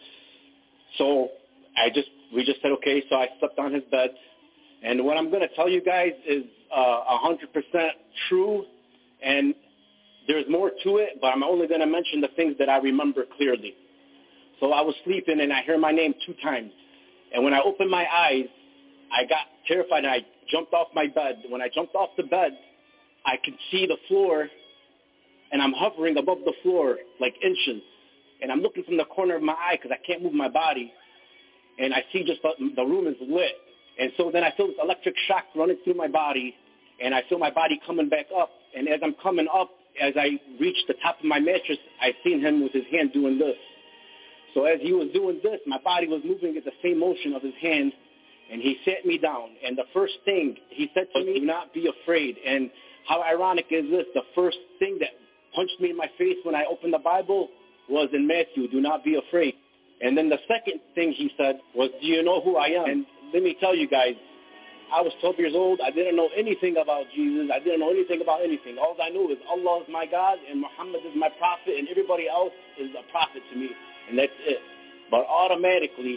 S8: So I just, we just said, okay. So I slept on his bed. And what I'm going to tell you guys is uh, one hundred percent true. And there's more to it, but I'm only going to mention the things that I remember clearly. So I was sleeping, and I hear my name two times. And when I opened my eyes, I got terrified, and I jumped off my bed. When I jumped off the bed, I could see the floor, and I'm hovering above the floor like inches. And I'm looking from the corner of my eye because I can't move my body. And I see just the, the room is lit. And so then I feel this electric shock running through my body, and I feel my body coming back up. And as I'm coming up, as I reach the top of my mattress, I seen him with his hand doing this. So as he was doing this, my body was moving at the same motion of his hand, and he sat me down. And the first thing he said to me, do not be afraid. And how ironic is this? The first thing that punched me in my face when I opened the Bible was in Matthew, do not be afraid. And then the second thing he said was, do you know who I am? And let me tell you guys, I was twelve years old. I didn't know anything about Jesus. I didn't know anything about anything. All I knew is Allah is my God and Muhammad is my prophet and everybody else is a prophet to me. And that's it. But automatically,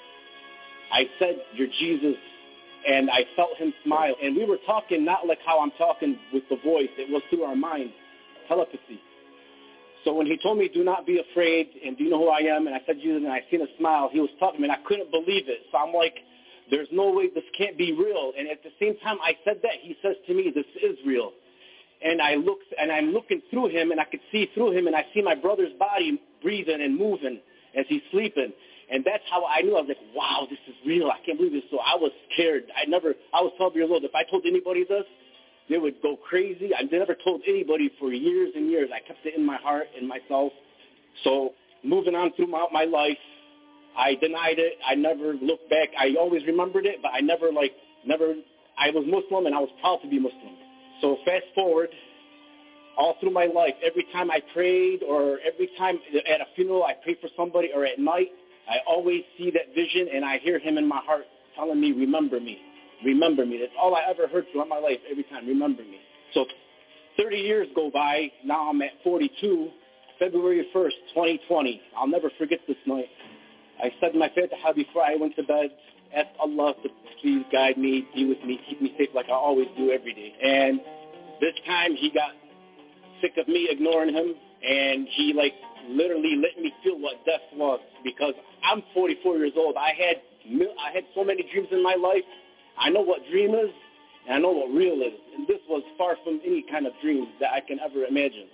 S8: I said, you're Jesus. And I felt him smile. And we were talking not like how I'm talking with the voice. It was through our mind, telepathy. So when he told me, do not be afraid, and do you know who I am? And I said, Jesus, and I seen a smile. He was talking to me, and I couldn't believe it. So I'm like, there's no way this can't be real. And at the same time I said that, he says to me, this is real. And I look, and I'm looking through him, and I could see through him, and I see my brother's body breathing and moving as he's sleeping. And that's how I knew. I was like, wow, this is real. I can't believe this. So I was scared. I never, I was twelve years old. If I told anybody this, they would go crazy. I never told anybody for years and years. I kept it in my heart and myself. So moving on throughout my life, I denied it. I never looked back. I always remembered it, but I never, like, never, I was Muslim, and I was proud to be Muslim. So fast forward, all through my life, every time I prayed or every time at a funeral I prayed for somebody or at night, I always see that vision, and I hear him in my heart telling me, remember me, remember me. That's all I ever heard throughout my life, every time, remember me. So thirty years go by. Now I'm at forty-two, February first, twenty twenty. I'll never forget this night. I said my Fatiha before I went to bed, asked Allah to please guide me, be with me, keep me safe like I always do every day. And this time he got sick of me ignoring him, and he, like, literally let me feel what death was, because I'm forty-four years old. I had I had so many dreams in my life. I know what dream is, and I know what real is. And this was far from any kind of dream that I can ever imagine.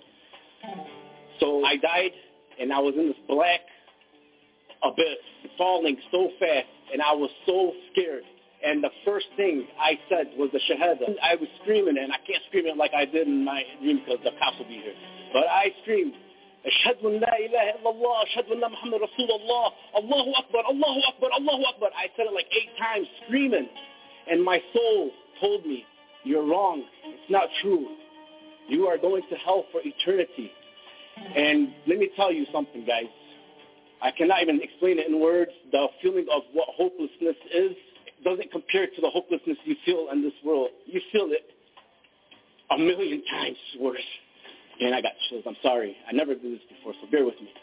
S8: So I died, and I was in this black abyss, falling so fast, and I was so scared. And the first thing I said was the Shahada. I was screaming, and I can't scream it like I did in my dream because the cops will be here. But I screamed, Ashhadu an la ilaha illallah, Ashhadu anna Muhammad Rasulullah, Allahu Akbar, Allahu Akbar, Allahu Akbar. I said it like eight times, screaming. And my soul told me, you're wrong. It's not true. You are going to hell for eternity. And let me tell you something, guys. I cannot even explain it in words. The feeling of what hopelessness is doesn't compare to the hopelessness you feel in this world. You feel it a million times worse. And I got chills. I'm sorry. I never did this before, so bear with me.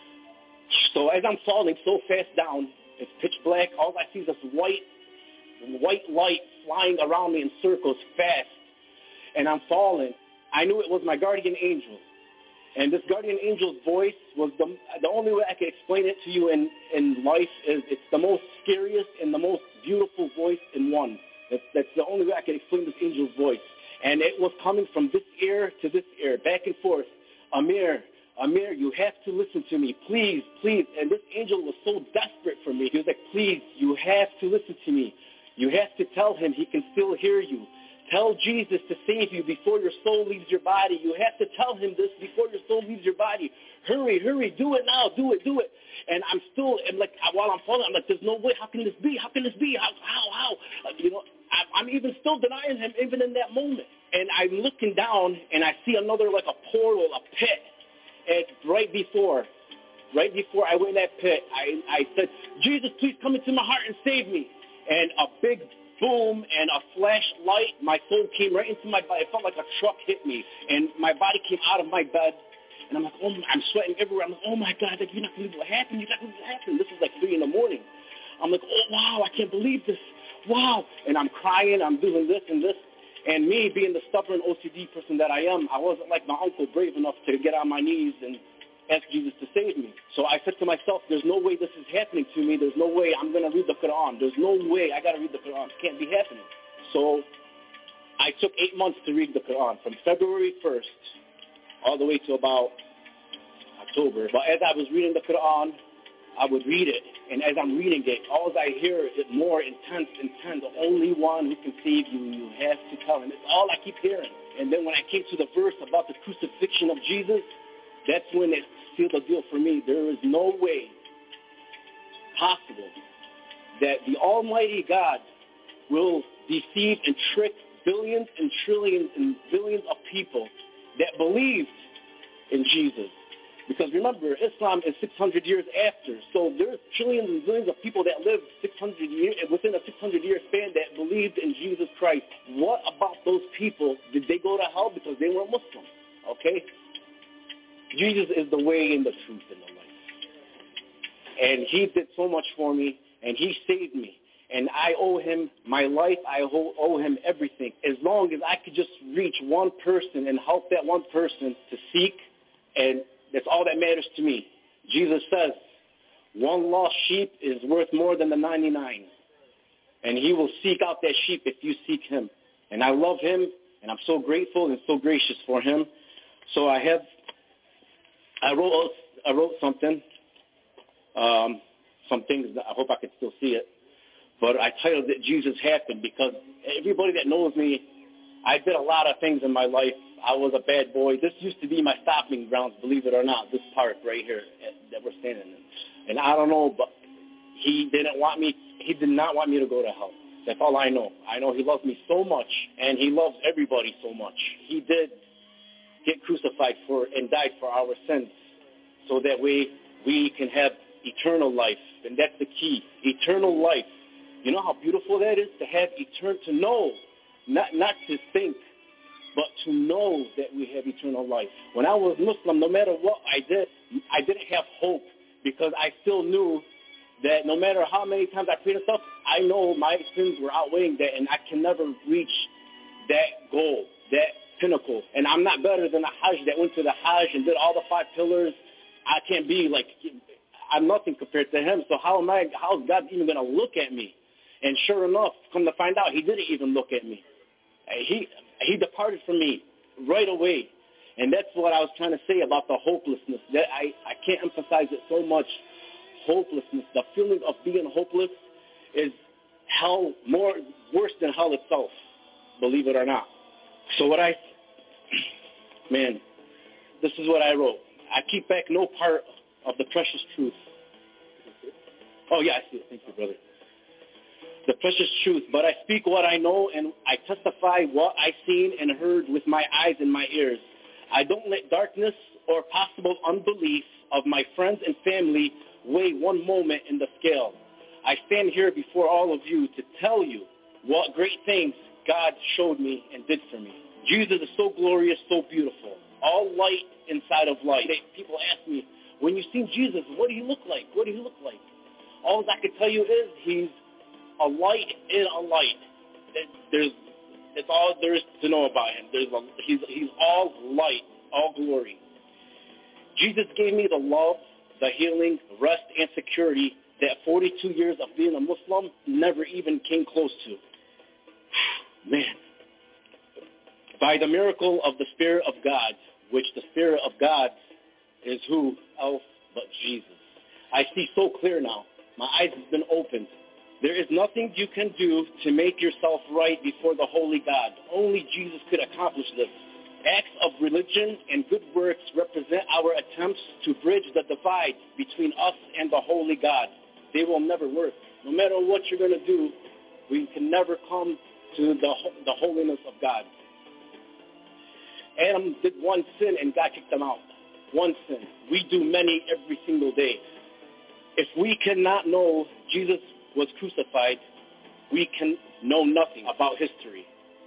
S8: So as I'm falling so fast down, it's pitch black. All I see is this white, white light flying around me in circles fast. And I'm falling. I knew it was my guardian angel. And this guardian angel's voice was the, the only way I could explain it to you in, in life is it's the most scariest and the most beautiful voice in one. That's, that's the only way I could explain this angel's voice. And it was coming from this ear to this ear, back and forth. Amir, Amir, you have to listen to me, please, please. And this angel was so desperate for me. He was like, please, you have to listen to me. You have to tell him he can still hear you. Tell Jesus to save you before your soul leaves your body. You have to tell him this before your soul leaves your body. Hurry, hurry, do it now, do it, do it. And I'm still, I'm like, while I'm falling, I'm like, there's no way. How can this be? How can this be? How, how, how? Uh, you know, I, I'm even still denying him even in that moment. And I'm looking down, and I see another, like a portal, a pit. And right before, right before I went in that pit, I, I said, Jesus, please come into my heart and save me. And a big boom and a flashlight, my soul came right into my body. It felt like a truck hit me, and my body came out of my bed, and I'm like, oh, I'm sweating everywhere. I'm like, oh, my God, like, you're not going to believe what happened. You're not going to believe what happened. This is like three in the morning. I'm like, oh, wow, I can't believe this. Wow. And I'm crying. I'm doing this and this. And me being the stubborn O C D person that I am, I wasn't like my uncle brave enough to get on my knees and ask Jesus to save me. So I said to myself, there's no way this is happening to me. There's no way I'm going to read the Quran. There's no way I got to read the Quran. It can't be happening. So I took eight months to read the Quran, from February first all the way to about October. But as I was reading the Quran, I would read it. And as I'm reading it, all I hear is more intense, intense. The only one who can save you, you have to tell him. It's all I keep hearing. And then when I came to the verse about the crucifixion of Jesus, that's when it sealed the deal for me. There is no way possible that the Almighty God will deceive and trick billions and trillions and billions of people that believed in Jesus. Because remember, Islam is six hundred years after. So there's trillions and billions of people that lived six hundred years, within a six hundred year span that believed in Jesus Christ. What about those people? Did they go to hell because they were Muslim? Okay? Jesus is the way and the truth and the life. And he did so much for me, and he saved me. And I owe him my life. I owe him everything. As long as I could just reach one person and help that one person to seek, and that's all that matters to me. Jesus says, one lost sheep is worth more than the ninety-nine. And he will seek out that sheep if you seek him. And I love him, and I'm so grateful and so gracious for him. So I have, I wrote, I wrote something, um, some things that I hope I can still see it. But I titled it Jesus Happened, because everybody that knows me, I did a lot of things in my life. I was a bad boy. This used to be my stopping grounds, believe it or not, this park right here that we're standing in. And I don't know, but he didn't want me, he did not want me to go to hell. That's all I know. I know he loves me so much, and he loves everybody so much. He did get crucified for and died for our sins, so that way we can have eternal life. And that's the key, eternal life. You know how beautiful that is, to have eternal, to know, not not to think, but to know that we have eternal life. When I was Muslim, no matter what I did, I didn't have hope, because I still knew that no matter how many times I prayed and stuff, I know my sins were outweighing that, and I can never reach that goal, that pinnacle. And I'm not better than a Hajj that went to the Hajj and did all the five pillars. I can't be like, I'm nothing compared to him. So how am I, how is God even going to look at me? And sure enough, come to find out, he didn't even look at me. He he departed from me right away. And that's what I was trying to say about the hopelessness. That I, I can't emphasize it so much. Hopelessness, the feeling of being hopeless is hell, more worse than hell itself, believe it or not. So what I, man, this is what I wrote. I keep back no part of the precious truth. Oh, yeah, I see it. Thank you, brother. the precious truth, but I speak what I know, and I testify what I've seen and heard with my eyes and my ears. I don't let darkness or possible unbelief of my friends and family weigh one moment in the scale. I stand here before all of you to tell you what great things God showed me and did for me. Jesus is so glorious, so beautiful, all light inside of light. People ask me, when you see Jesus, what do you look like? What do you look like? All I can tell you is he's a light in a light. There's, it's all there is to know about him. There's a, he's, he's all light, all glory. Jesus gave me the love, the healing, rest, and security that forty-two years of being a Muslim never even came close to. Man. By the miracle of the Spirit of God, which the Spirit of God is who else but Jesus. I see so clear now. My eyes have been opened. There is nothing you can do to make yourself right before the holy God. Only Jesus could accomplish this. Acts of religion and good works represent our attempts to bridge the divide between us and the holy God. They will never work. No matter what you're going to do, we can never come to the, the holiness of God. Adam did one sin and God kicked him out. One sin. We do many every single day. If we cannot know Jesus was crucified, we can know nothing about history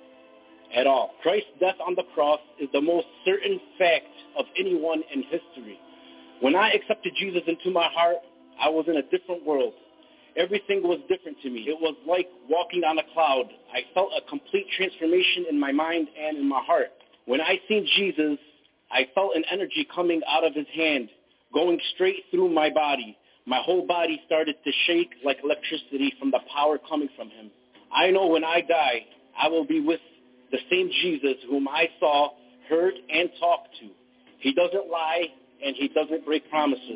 S8: at all. Christ's death on the cross is the most certain fact of anyone in history. When I accepted Jesus into my heart, I was in a different world. Everything was different to me. It was like walking on a cloud. I felt a complete transformation in my mind and in my heart. When I seen Jesus, I felt an energy coming out of his hand, going straight through my body. My whole body started to shake like electricity from the power coming from him. I know when I die, I will be with the same Jesus whom I saw, heard, and talked to. He doesn't lie, and he doesn't break promises.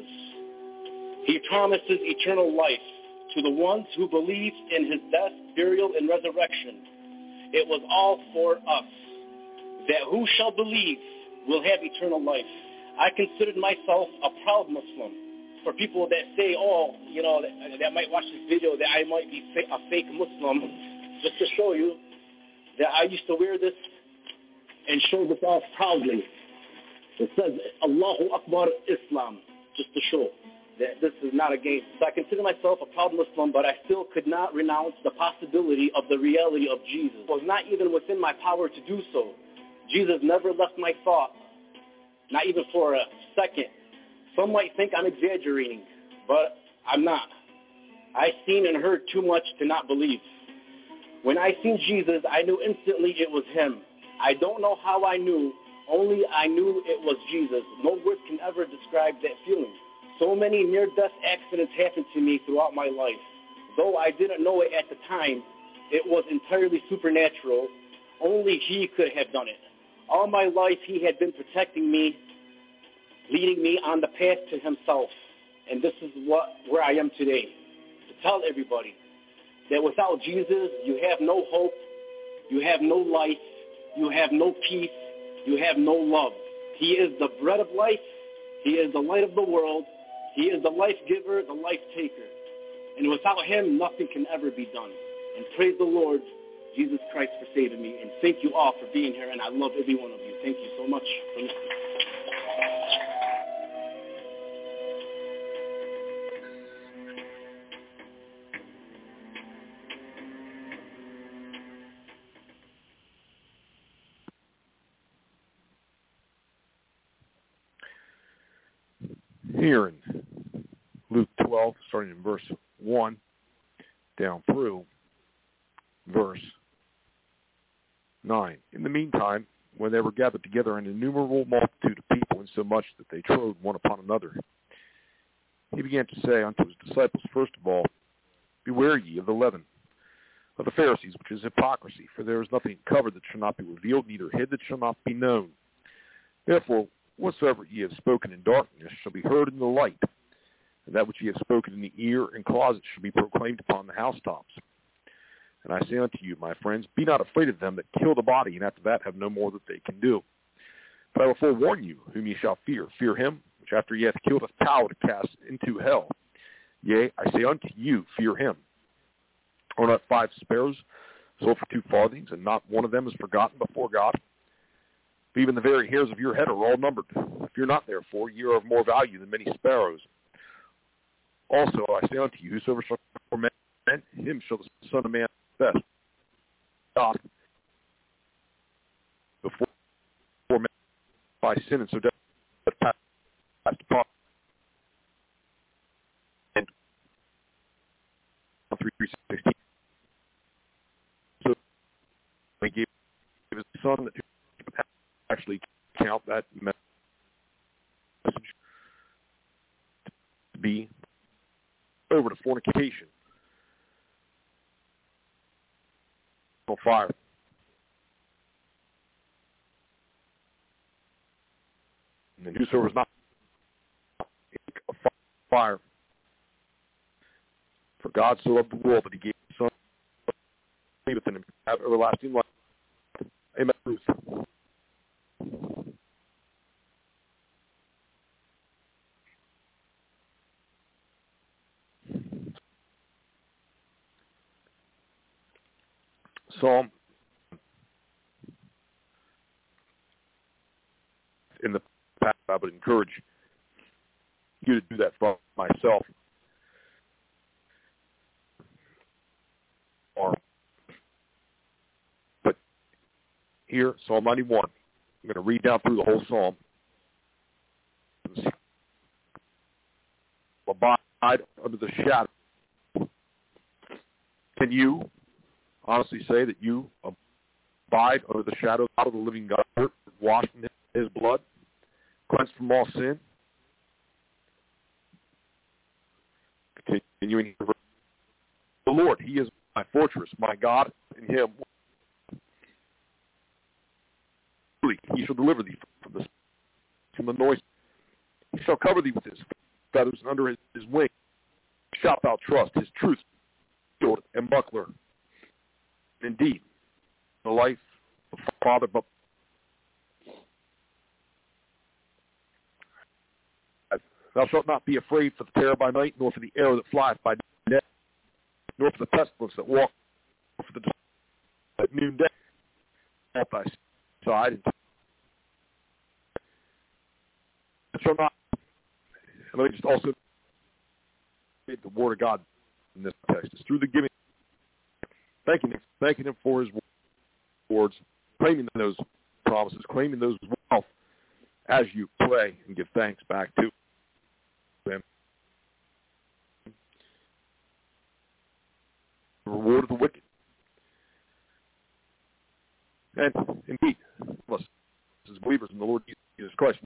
S8: He promises eternal life to the ones who believe in his death, burial, and resurrection. It was all for us, that who shall believe will have eternal life. I considered myself a proud Muslim. For people that say, oh, you know, that, that might watch this video, that I might be fa- a fake Muslim, just to show you that I used to wear this and show this off proudly. It says, Allahu Akbar Islam, just to show that this is not a game. So I consider myself a proud Muslim, but I still could not renounce the possibility of the reality of Jesus. It was not even within my power to do so. Jesus never left my thought, not even for a second. Some might think I'm exaggerating, but I'm not. I've seen and heard too much to not believe. When I seen Jesus, I knew instantly it was him. I don't know how I knew, only I knew it was Jesus. No words can ever describe that feeling. So many near-death accidents happened to me throughout my life. Though I didn't know it at the time, it was entirely supernatural. Only he could have done it. All my life, he had been protecting me, leading me on the path to himself. And this is what where I am today, to tell everybody that without Jesus, you have no hope, you have no life, you have no peace, you have no love. He is the bread of life. He is the light of the world. He is the life giver, the life taker. And without him, nothing can ever be done. And praise the Lord, Jesus Christ, for saving me. And thank you all for being here, and I love every one of you. Thank you so much for listening.
S3: Here in Luke twelve, starting in verse one, down through verse nine. In the meantime, when they were gathered together an innumerable multitude of people, insomuch that they trode one upon another, he began to say unto his disciples, first of all, beware ye of the leaven of the Pharisees, which is hypocrisy, for there is nothing covered that shall not be revealed, neither hid that shall not be known. Therefore, whatsoever ye have spoken in darkness shall be heard in the light, and that which ye have spoken in the ear and closet shall be proclaimed upon the housetops. And I say unto you, my friends, be not afraid of them that kill the body, and after that have no more that they can do. But I will forewarn you whom ye shall fear. Fear him, which after he hath killed hath power to cast into hell. Yea, I say unto you, fear him. Are not five sparrows sold for two farthings, and not one of them is forgotten before God? But even the very hairs of your head are all numbered. If you're not, therefore, you are of more value than many sparrows. Also, I say unto you, whosoever shall for men, him shall the Son of Man best. God, before, before men by sin and so death passed upon. And three sixteen. So he gave his Son that actually count that message to be over to fornication, no fire. And then whosoever is not a fire, for God so loved the world that he gave his Son, believeth in him, have everlasting life. Amen. Psalm in the past, I would encourage you to do that for myself. Or, but here, Psalm ninety-one, I'm going to read down through the whole psalm. Abide under the shadow. Can you honestly say that you abide under the shadow of the living God, washed in his blood, cleansed from all sin? Continuing, the Lord, he is my fortress, my God, in him he shall deliver thee from the, from the noise. He shall cover thee with his feathers, and under his, his wing shalt thou trust. His truth, shield and buckler. Indeed, the life of Father, but thou shalt not be afraid for the terror by night, nor for the arrow that flieth by day, nor for the pestilence that walketh, nor for the at noonday at thy side. And shall not. And let me just also read the word of God in this text. It's through the giving. Thanking him, thanking him for his words, claiming those promises, claiming those wealth as you pray and give thanks back to him. The reward of the wicked. And indeed, us as believers in the Lord Jesus Christ,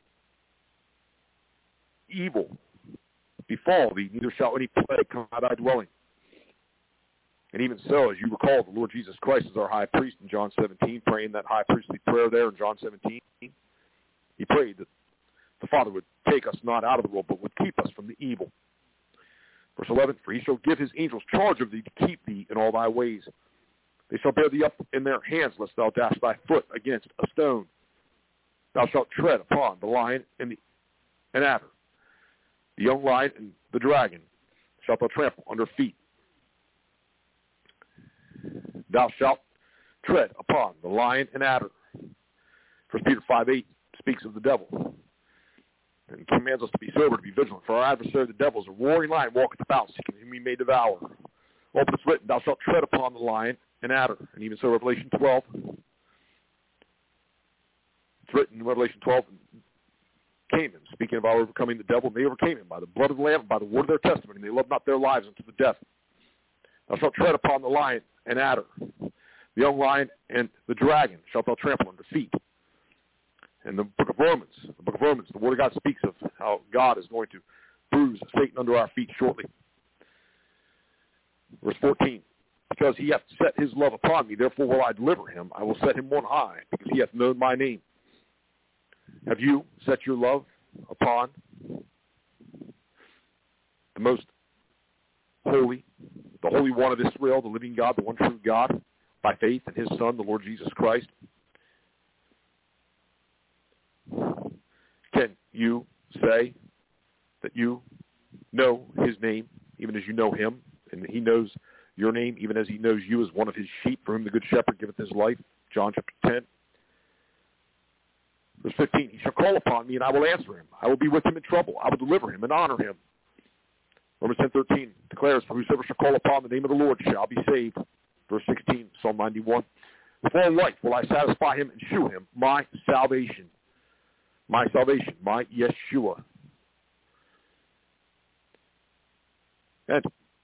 S3: evil befall thee, neither shall any plague come nigh thy dwelling. And even so, as you recall, the Lord Jesus Christ is our high priest in John seventeen, praying that high priestly prayer there in John seventeen. He prayed that the Father would take us not out of the world, but would keep us from the evil. Verse eleven, for he shall give his angels charge of thee to keep thee in all thy ways. They shall bear thee up in their hands, lest thou dash thy foot against a stone. Thou shalt tread upon the lion and the and adder, the young lion and the dragon shalt thou trample under feet. Thou shalt tread upon the lion and adder. First Peter five eight speaks of the devil and commands us to be sober, to be vigilant. For our adversary, the devil, is a roaring lion, walketh about, seeking whom he may devour. Oh, but it's written, thou shalt tread upon the lion and adder. And even so, Revelation twelve. It's written in Revelation twelve, Canaan, speaking of our overcoming the devil, and they overcame him by the blood of the Lamb, and by the word of their testimony, and they loved not their lives unto the death. Thou shalt tread upon the lion and adder. The young lion and the dragon shalt thou trample under feet. In the book of Romans, the book of Romans, the Word of God speaks of how God is going to bruise Satan under our feet shortly. Verse fourteen, because he hath set his love upon me, therefore will I deliver him. I will set him on high, because he hath known my name. Have you set your love upon the most holy, the Holy One of Israel, the living God, the one true God, by faith in his Son, the Lord Jesus Christ? Can you say that you know his name, even as you know him, and he knows your name, even as he knows you as one of his sheep, for whom the good shepherd giveth his life. John chapter ten. Verse fifteen, he shall call upon me, and I will answer him. I will be with him in trouble. I will deliver him and honor him. Romans ten thirteen declares, for whosoever shall call upon the name of the Lord shall be saved. Verse sixteen, Psalm ninety-one. With all life will I satisfy him and shew him my salvation. My salvation, my Yeshua. And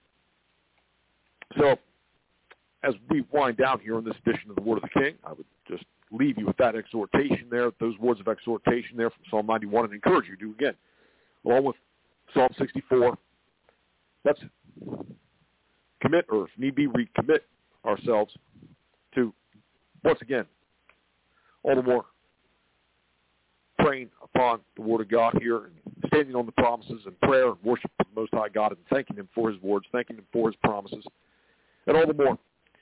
S3: so, as we wind down here in this edition of the Word of the King, I would just leave you with that exhortation there, those words of exhortation there from Psalm ninety-one, and encourage you to do again, along with Psalm sixty-four. Let's commit, or if need be, recommit ourselves to, once again, all the more praying upon the Word of God here, and standing on the promises and prayer and worship of the Most High God, and thanking Him for His words, thanking Him for His promises, and all the more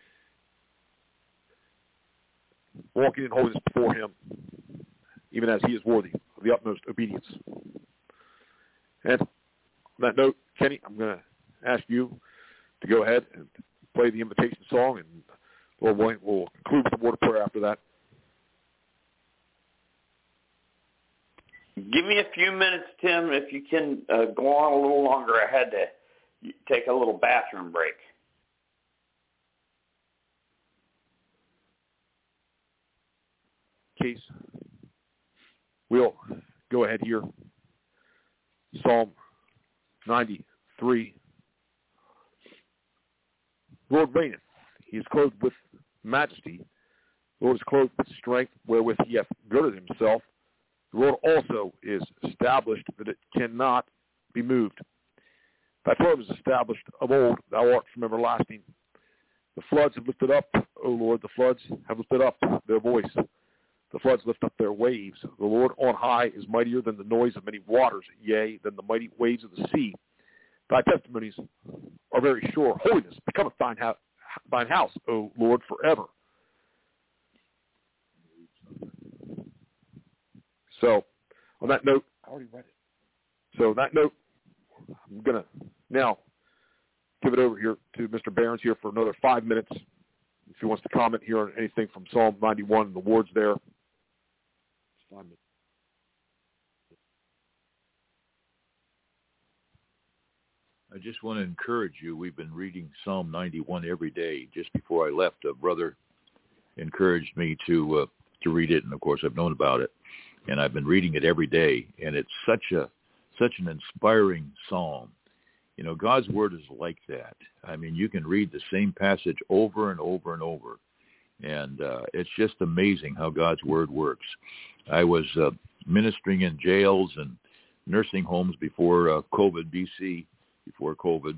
S3: walking in holiness before Him, even as He is worthy of the utmost obedience. And on that note, Kenny, I'm going to ask you to go ahead and play the invitation song, and Lord willing, we'll conclude with a word of prayer after that.
S1: Give me a few minutes, Tim, if you can uh, go on a little longer. I had to take a little bathroom break.
S3: Case, we'll go ahead here. Psalm ninety-three. Lord reigneth. He is clothed with majesty. The Lord is clothed with strength, wherewith he hath girded himself. The Lord also is established, that it cannot be moved. Thy throne is established of old. Thou art from everlasting. The floods have lifted up, O Lord, the floods have lifted up their voice. The floods lift up their waves. The Lord on high is mightier than the noise of many waters, yea, than the mighty waves of the sea. Thy testimonies are very sure. Holiness becometh thine, ha- thine house, O Lord, forever. So, on that note, I already read it. So, on that note, I'm going to now give it over here to Mister Behrens here for another five minutes. If he wants to comment here on anything from Psalm ninety-one and the words there. Five minutes.
S6: I just want to encourage you. We've been reading Psalm ninety-one every day. Just before I left, a brother encouraged me to uh, to read it, and of course I've known about it, and I've been reading it every day. And it's such a such an inspiring psalm. You know, God's word is like that. I mean, you can read the same passage over and over and over, and uh, it's just amazing how God's word works. I was uh, ministering in jails and nursing homes before uh, COVID, B C, before COVID,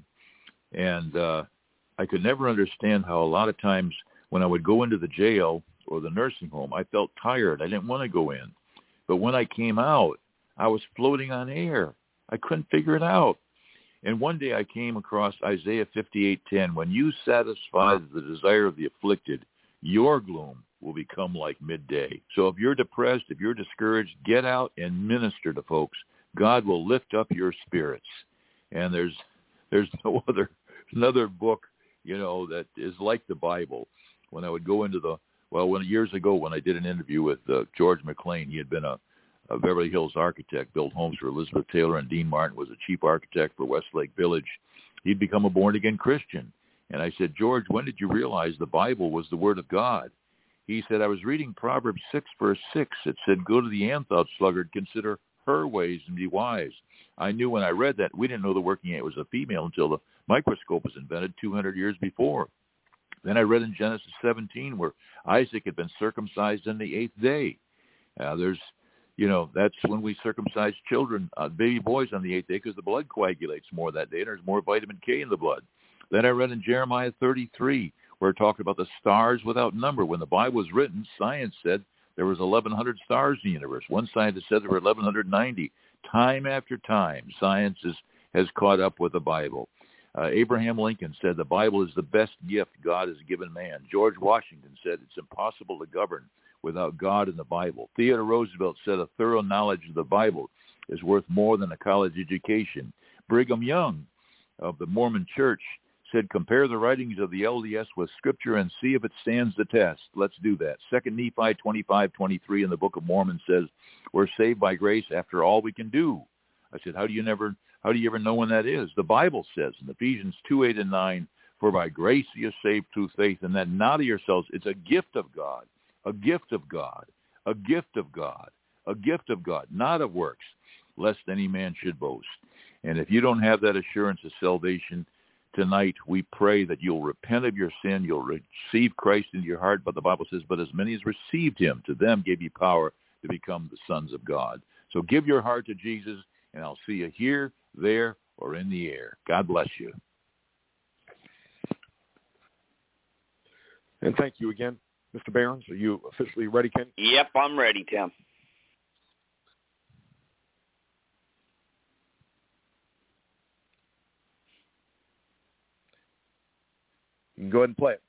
S6: and uh, I could never understand how a lot of times when I would go into the jail or the nursing home, I felt tired. I didn't want to go in. But when I came out, I was floating on air. I couldn't figure it out. And one day I came across Isaiah fifty-eight ten. When you satisfy the desire of the afflicted, your gloom will become like midday. So if you're depressed, if you're discouraged, get out and minister to folks. God will lift up your spirits. And there's there's no other another book, you know, that is like the Bible. When I would go into the, well, when years ago when I did an interview with uh, George McLean, he had been a, a Beverly Hills architect, built homes for Elizabeth Taylor, and Dean Martin was a chief architect for Westlake Village. He'd become a born-again Christian. And I said, George, when did you realize the Bible was the Word of God? He said, I was reading Proverbs six, verse six. It said, go to the ant, thou sluggard, consider her ways and be wise. I knew when I read that, we didn't know the working ant was a female until the microscope was invented two hundred years before. Then I read in Genesis seventeen where Isaac had been circumcised on the eighth day. Uh, there's, you know, that's when we circumcise children, uh, baby boys on the eighth day, because the blood coagulates more that day, and there's more vitamin K in the blood. Then I read in Jeremiah thirty-three where it talked about the stars without number. When the Bible was written, science said there was eleven hundred stars in the universe. One scientist said there were eleven ninety. Time after time, science is, has caught up with the Bible. Uh, Abraham Lincoln said the Bible is the best gift God has given man. George Washington said it's impossible to govern without God and the Bible. Theodore Roosevelt said a thorough knowledge of the Bible is worth more than a college education. Brigham Young of the Mormon Church said, compare the writings of the L D S with Scripture and see if it stands the test. Let's do that. Second Nephi twenty-five twenty-three in the Book of Mormon says, we're saved by grace after all we can do. I said, how do you never, how do you ever know when that is? The Bible says in Ephesians two, eight, and nine, for by grace you are saved through faith, and that not of yourselves. It's a gift of God, a gift of God, a gift of God, a gift of God, not of works, lest any man should boast. And if you don't have that assurance of salvation, tonight we pray that you'll repent of your sin, you'll receive Christ into your heart. But the Bible says, but as many as received him, to them gave you power to become the sons of God. So give your heart to Jesus, and I'll see you here, there, or in the air. God bless you.
S3: And thank you again, Mister Behrens. Are you officially ready, Ken?
S1: Yep, I'm ready, Tim.
S3: You can go ahead and play it.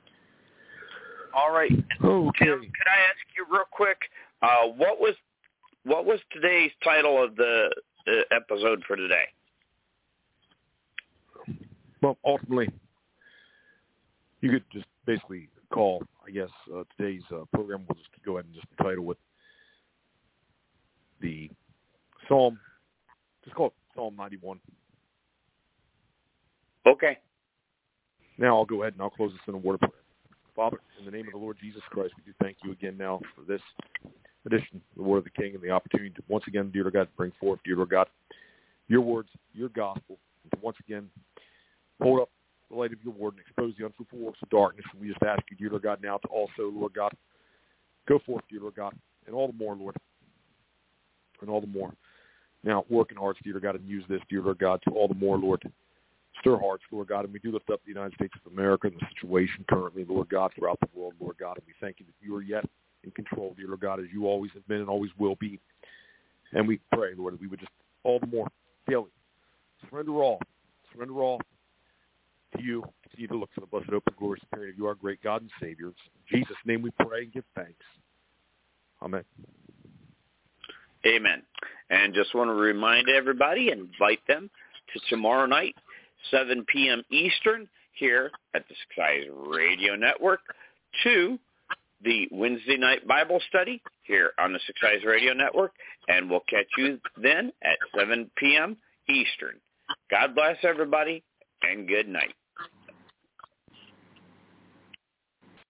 S1: All right.
S3: Okay.
S1: Tim, could I ask you real quick, uh, what was what was today's title of the uh, episode for today?
S3: Well, ultimately, you could just basically call, I guess, uh, today's uh, program. We'll just go ahead and just title it the Psalm. Just call it Psalm ninety-one.
S1: Okay.
S3: Now I'll go ahead and I'll close this in a word of prayer. Father, in the name of the Lord Jesus Christ, we do thank you again now for this edition of the Word of the King and the opportunity to once again, dear Lord God, bring forth, dear Lord God, your words, your gospel, and to once again hold up the light of your word and expose the unfruitful works of darkness. And we just ask you, dear Lord God, now to also, Lord God, go forth, dear Lord God, and all the more, Lord, and all the more. Now, work in hearts, dear Lord God, and use this, dear Lord God, to all the more, Lord, stir hearts, Lord God, and we do lift up the United States of America and the situation currently, Lord God, throughout the world, Lord God, and we thank you that you are yet in control, dear Lord God, as you always have been and always will be. And we pray, Lord, that we would just all the more daily surrender all, surrender all to you. Continue to look for the blessed, open, glorious appearing of you, our great God and Savior. In Jesus' name we pray and give thanks. Amen.
S1: Amen. And just want to remind everybody, invite them to tomorrow night, seven p.m. Eastern, here at the Six Radio Network, to the Wednesday night Bible study here on the Six Eyes Radio Network, and we'll catch you then at seven p.m. Eastern. God bless everybody, and good night.